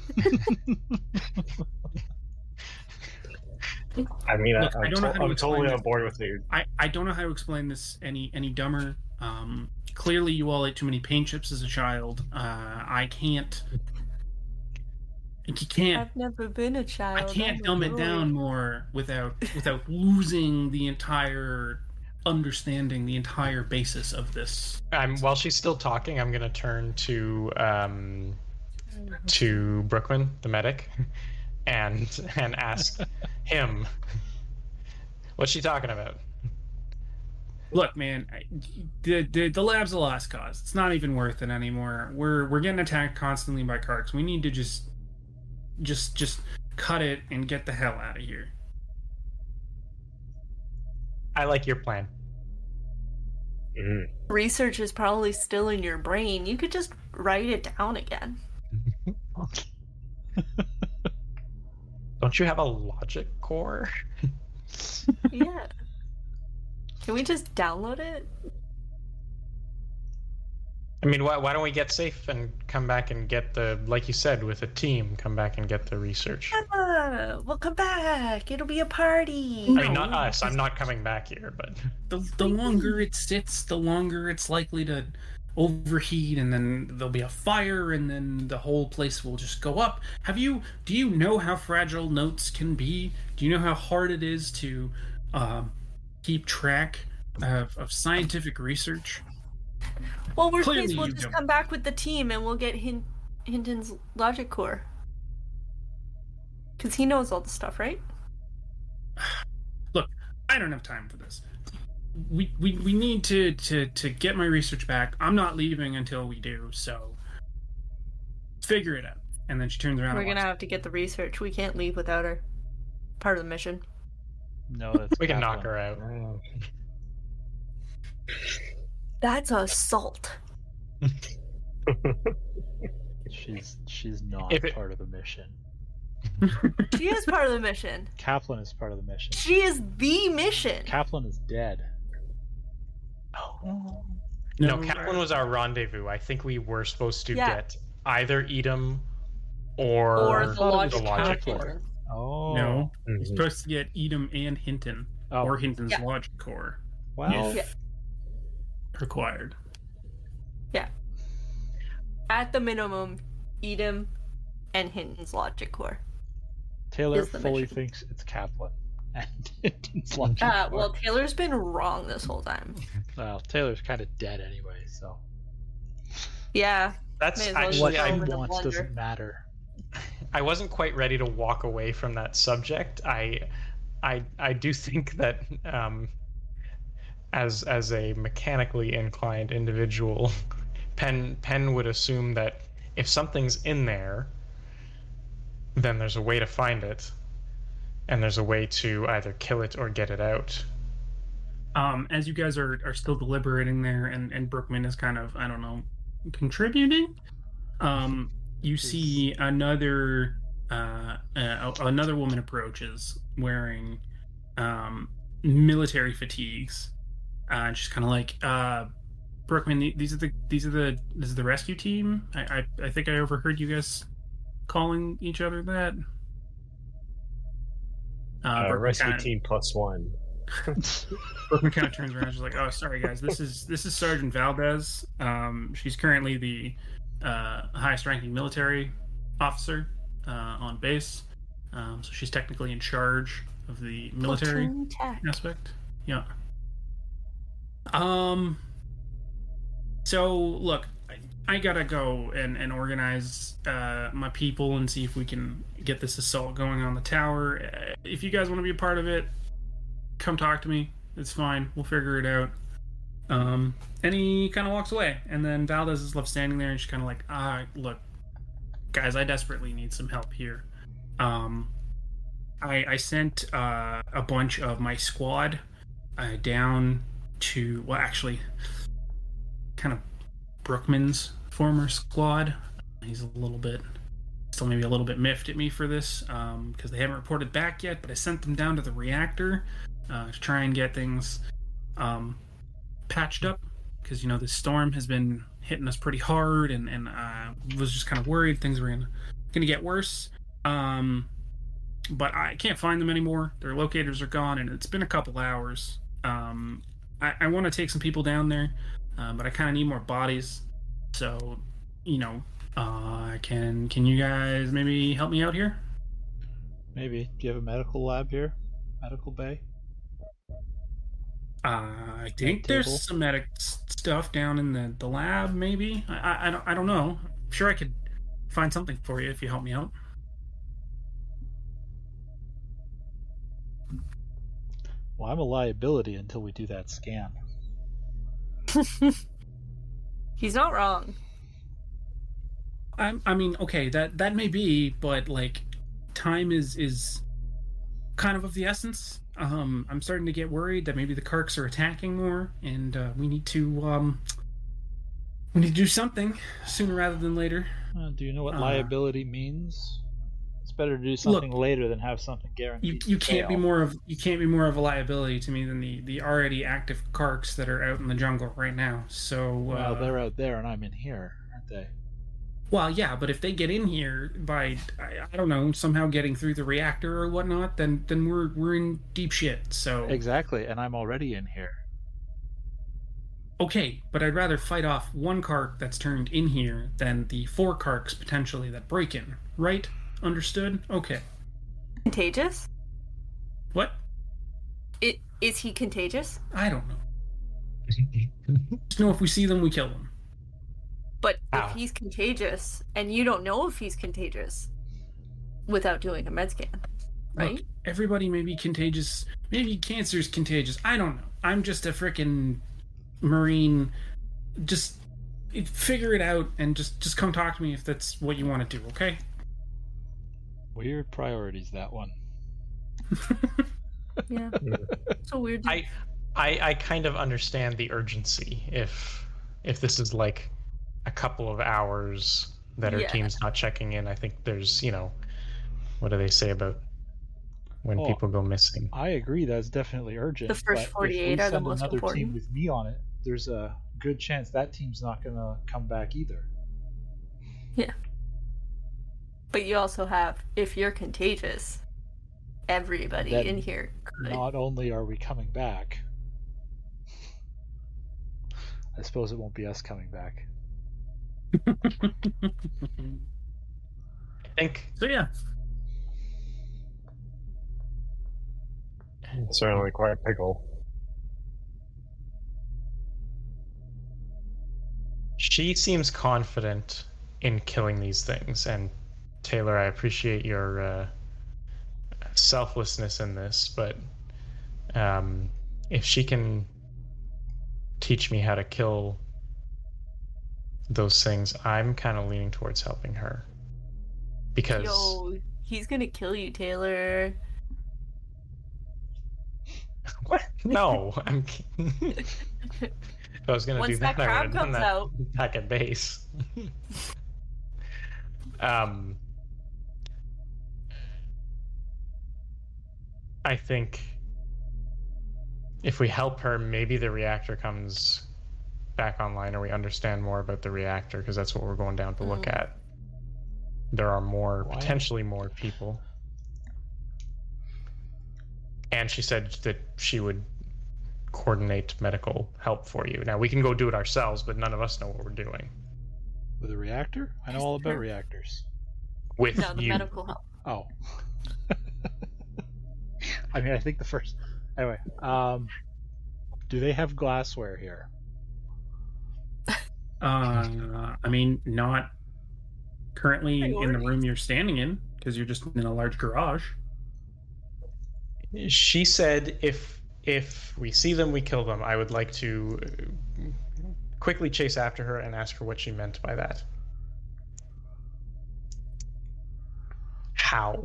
I mean, Look, I, I I'm, don't know to- how to I'm totally explain on board with you. I, I don't know how to explain this any any dumber. Um, clearly, you all ate too many paint chips as a child. Uh, I can't... You can't... I've never been a child. I can't I'm dumb a it boy. down more without without losing the entire understanding, the entire basis of this. I'm, while she's still talking, I'm gonna turn to um, to Brooklyn, the medic, and and ask him, what's she talking about? Look, man, I- the, the the lab's a lost cause. It's not even worth it anymore. We're we're getting attacked constantly by Karks. We need to just just just cut it and get the hell out of here. I like your plan. Mhm. Research is probably still in your brain. You could just write it down again. Don't you have a logic core? Yeah. Can we just download it? I mean, why, why don't we get safe and come back and get the, like you said, with a team, come back and get the research? Ah, we'll come back. It'll be a party. I mean, not us. I'm not coming back here, but The the longer it sits, the longer it's likely to overheat, and then there'll be a fire, and then the whole place will just go up. Have you? Do you know how fragile notes can be? Do you know how hard it is to um, keep track of, of scientific research? Well, worst Clearly case, we'll you just don't. come back with the team and we'll get Hin- Hinton's logic core. Because he knows all the stuff, right? Look, I don't have time for this. We we, we need to, to, to get my research back. I'm not leaving until we do, so figure it out. And then she turns around We're and gonna walks. have to get the research. We can't leave without her. Part of the mission. No, that's we can knock Kaplan. her out. Oh. That's assault. She's she's not If it- part of the mission. She is part of the mission. Kaplan is part of the mission. She is the mission. Kaplan is dead. Oh. No, Kaplan was our rendezvous. I think we were supposed to Yeah. get either Edom or, Or I the thought it was logic logic core. Kaplan. Oh No, Mhm. you're supposed to get Edom and Hinton, Oh. or Hinton's Yeah. logic core, well, Yeah. required. At the minimum, Edom and Hinton's logic core. Taylor is the fully mission. thinks it's Kaplan. And it's logic Uh, core. well, Taylor's been wrong this whole time. Well, Taylor's kind of dead anyway, so Yeah. That's May as well actually what just I, go he with the wants blender. doesn't matter. I wasn't quite ready to walk away from that subject. I I I do think that um, as as a mechanically inclined individual, Penn Penn would assume that if something's in there, then there's a way to find it, and there's a way to either kill it or get it out. Um, as you guys are, are still deliberating there, and, and Brookman is kind of, I don't know, contributing, um, you see another uh, uh, another woman approaches wearing um, military fatigues, uh, and she's kind of like, uh, Brookman, these are the these are the this is the rescue team. I, I I think I overheard you guys calling each other that. Uh, Uh, Brookman rescue kinda- team plus one. Brooklyn kind of turns around. She's like, "Oh, sorry guys. This is this is Sergeant Valdez. Um, she's currently the uh, highest-ranking military officer uh, on base. Um, so she's technically in charge of the military Platoon tech. aspect. Yeah. Um. So look, I, I gotta go and and organize uh, my people and see if we can get this assault going on the tower. Uh, if you guys want to be a part of it, come talk to me. It's fine. We'll figure it out. Um, and he kind of walks away. And then Valdez is left standing there, and she's kind of like, ah, look, guys, I desperately need some help here. Um, I, I sent uh, a bunch of my squad uh, down to, well, actually, kind of Brookman's former squad. He's a little bit, still maybe a little bit miffed at me for this, um, because they haven't reported back yet, but I sent them down to the reactor uh, to try and get things um, patched up, because, you know, this storm has been hitting us pretty hard, and, and uh, was just kind of worried things were gonna, gonna get worse. Um, but I can't find them anymore. Their locators are gone, and it's been a couple hours. Um, I, I want to take some people down there, uh, but I kind of need more bodies. So, you know, uh, can can you guys maybe help me out here? Maybe. Do you have a medical lab here? Medical bay? Uh, I think there's table? some medic s- stuff down in the, the lab, maybe. I, I, I, don't, I don't know. I'm sure I could find something for you if you help me out. Well, I'm a liability until we do that scan. He's not wrong. I, I mean, okay, that, that may be, but, like, time is is kind of of the essence. Um, I'm starting to get worried that maybe the Karks are attacking more, and uh, we need to um, we need to do something sooner rather than later. Uh, do you know what Uh, liability means? It's better to do something later than have something You guaranteed. you to can't be fail. more of you can't be more of a liability to me than the, the already active Karks that are out in the jungle right now. So, Well, uh, they're out there and I'm in here, aren't they? well, yeah, but if they get in here by I, I don't know somehow getting through the reactor or whatnot, then then we're we're in deep shit. So Exactly, and I'm already in here. okay, but I'd rather fight off one Kark that's turned in here than the four Karks potentially that break in. Right? Understood? Okay. Contagious? What? It, is he contagious? I don't know. Just know if we see them, we kill them. But Ow. if he's contagious, and you don't know if he's contagious without doing a med scan, right? Look, everybody may be contagious. Maybe cancer's contagious. I don't know. I'm just a frickin' Marine. Just it- figure it out and just just come talk to me if that's what you want to do, okay? Weird priorities, that one. Yeah. So weird. I, I I kind of understand the urgency if if this is like a couple of hours that our Yeah. team's not checking in. I think there's, you know, what do they say about when Oh. people go missing? I agree, that's definitely urgent. The first but if forty-eight we are the send most another team important. with me on it, there's a good chance that team's not going to come back either. But you also have, if you're contagious, everybody Then in here could. Not only are we coming back, I suppose it won't be us coming back. I think So yeah. Certainly quite a pickle. she seems confident in killing these things, and Taylor, I appreciate your uh, selflessness in this, but um, if she can teach me how to kill those things, I'm kind of leaning towards helping her. Because Yo, he's gonna kill you, Taylor. what? No, I'm. If I was gonna Once do that that, I crab would have done comes that out. back at base. um, I think if we help her, maybe the reactor comes back online, or we understand more about the reactor, because that's what we're going down to look Mm. at. There are more, Why? potentially more people. And she said that she would coordinate medical help for you. Now, we can go do it ourselves, but none of us know what we're doing. With a reactor? I know all about Sure. reactors. With No, the you. medical help. Oh. I mean, I think the first. Anyway, um, do they have glassware here? Uh, I mean, not currently in the Priorities. room you're standing in, because you're just in a large garage. She said if if we see them, we kill them. I would like to uh, quickly chase after her and ask her what she meant by that. How?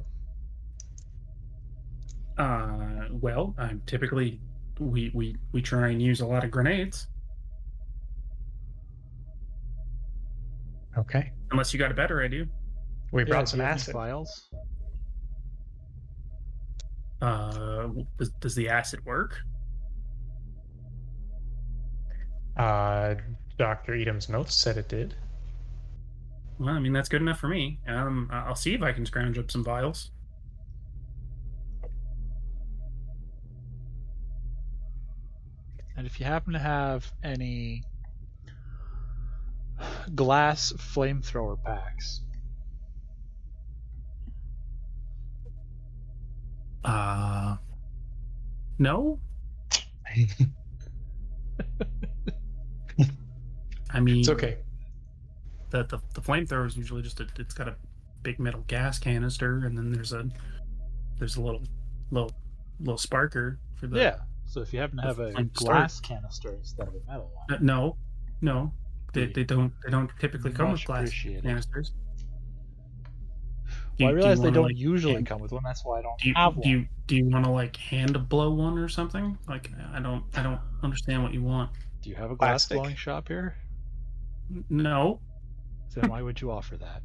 Uh, well, I'm typically we we we try and use a lot of grenades. Okay. Unless you got a better idea. We Yeah, brought do some you have any acid. Vials? Uh, does, does the acid work? Uh, Doctor Edom's notes said it did. Well, I mean that's good enough for me. Um, I'll see if I can scrounge up some vials. And if you happen to have any glass flamethrower packs, Uh, no. I mean, It's okay. The the, the flamethrower is usually just a, it's got a big metal gas canister, and then there's a there's a little little little sparker for the. yeah. So if you happen to the have a flame glass canister instead of a metal one, Uh, no, no, they, Great. they don't they don't typically come with Much glass appreciated. canisters. well, I Do you- do you realize they wanna, don't like, usually hand- come with one. That's why I don't Do you, have one. do you do you want to like hand blow one or something? Like I don't I don't understand what you want. Do you have a glass Plastic. blowing shop here? No, Then why would you offer that?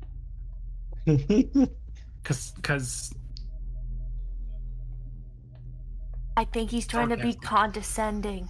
because because I think he's trying to be Sarcasm. condescending.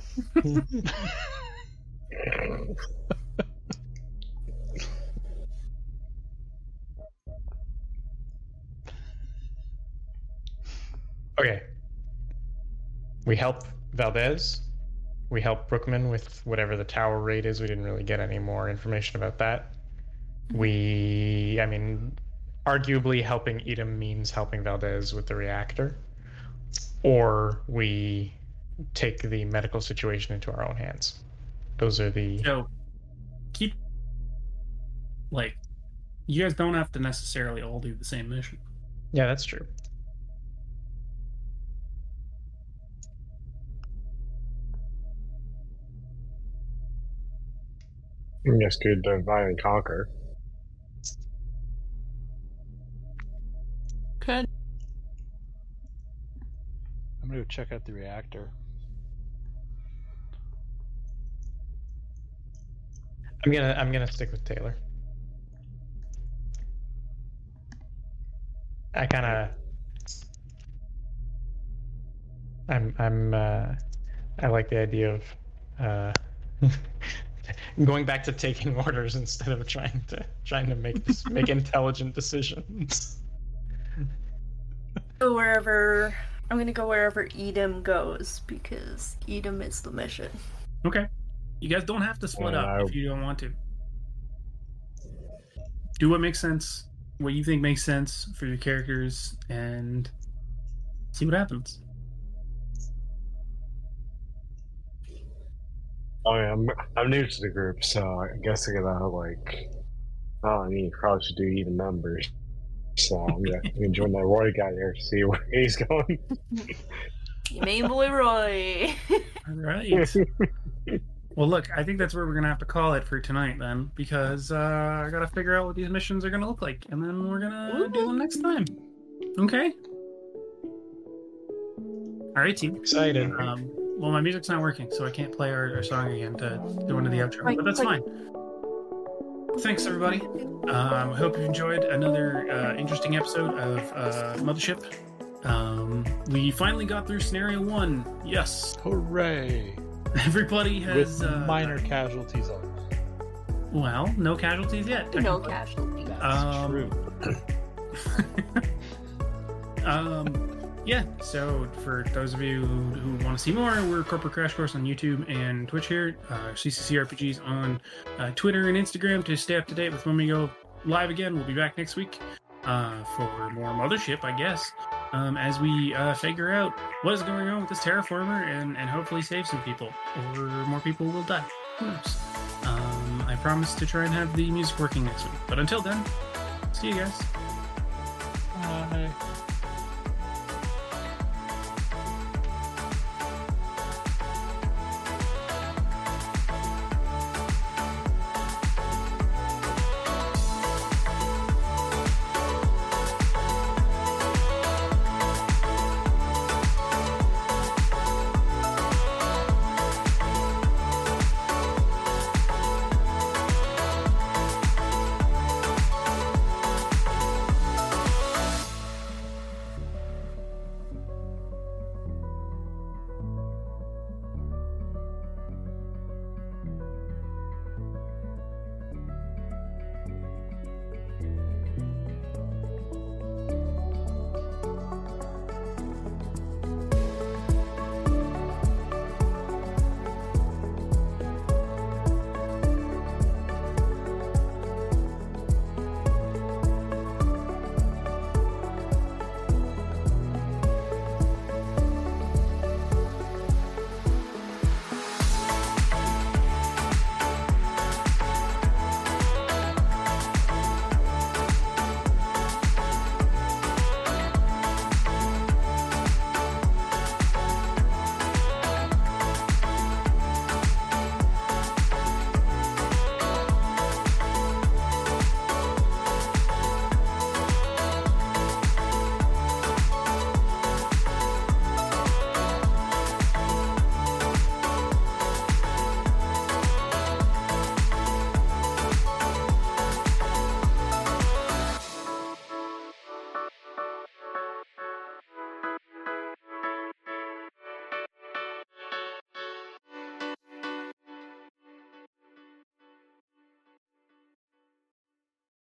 Okay. We help Valdez. We help Brookman with whatever the tower raid is. We didn't really get any more information about that. We, I mean, arguably helping Edom means helping Valdez with the reactor. Or we take the medical situation into our own hands. Those are the... so keep like you guys don't have to necessarily all do the same mission. Yeah, that's true. I guess could divide and conquer. Could. I'm gonna go check out the reactor. I'm gonna I'm gonna stick with Taylor. I kind of I'm I'm uh, I like the idea of uh, going back to taking orders instead of trying to trying to make this, make intelligent decisions. Go wherever. I'm gonna go wherever Edom goes because Edom is the mission. Okay, you guys don't have to split Well, up I- if you don't want to. Do what makes sense, what you think makes sense for your characters, and see what happens. Oh yeah, I'm I'm new to the group, so I guess I gotta like. Oh, I mean, probably should do even numbers. So I'm gonna, I'm gonna join that Roy guy there to see where he's going. You main boy Roy. All right. Well, look, I think that's where we're gonna have to call it for tonight, then, because uh, I gotta figure out what these missions are gonna look like, and then we're gonna do them next time. Okay. All right, team. Excited. Um, well, my music's not working, so I can't play our, our song again to go into the outro, Right, but that's right. fine. Thanks, everybody. Um, I hope you enjoyed another uh, interesting episode of uh, Mothership. Um, we finally got through scenario one. Yes, Hooray! everybody has With uh, minor casualties on it. Well, no casualties yet. No technically. casualties. That's Um, true. um, yeah, so for those of you who, who want to see more, we're Corporate Crash Course on YouTube and Twitch here. Uh, C C C R P Gs on uh, Twitter and Instagram to stay up to date with when we go live again. We'll be back next week uh, for more Mothership, I guess, um, as we uh, figure out what is going on with this terraformer and, and hopefully save some people, or more people will die. Who knows? Um, I promise to try and have the music working next week. But until then, see you guys.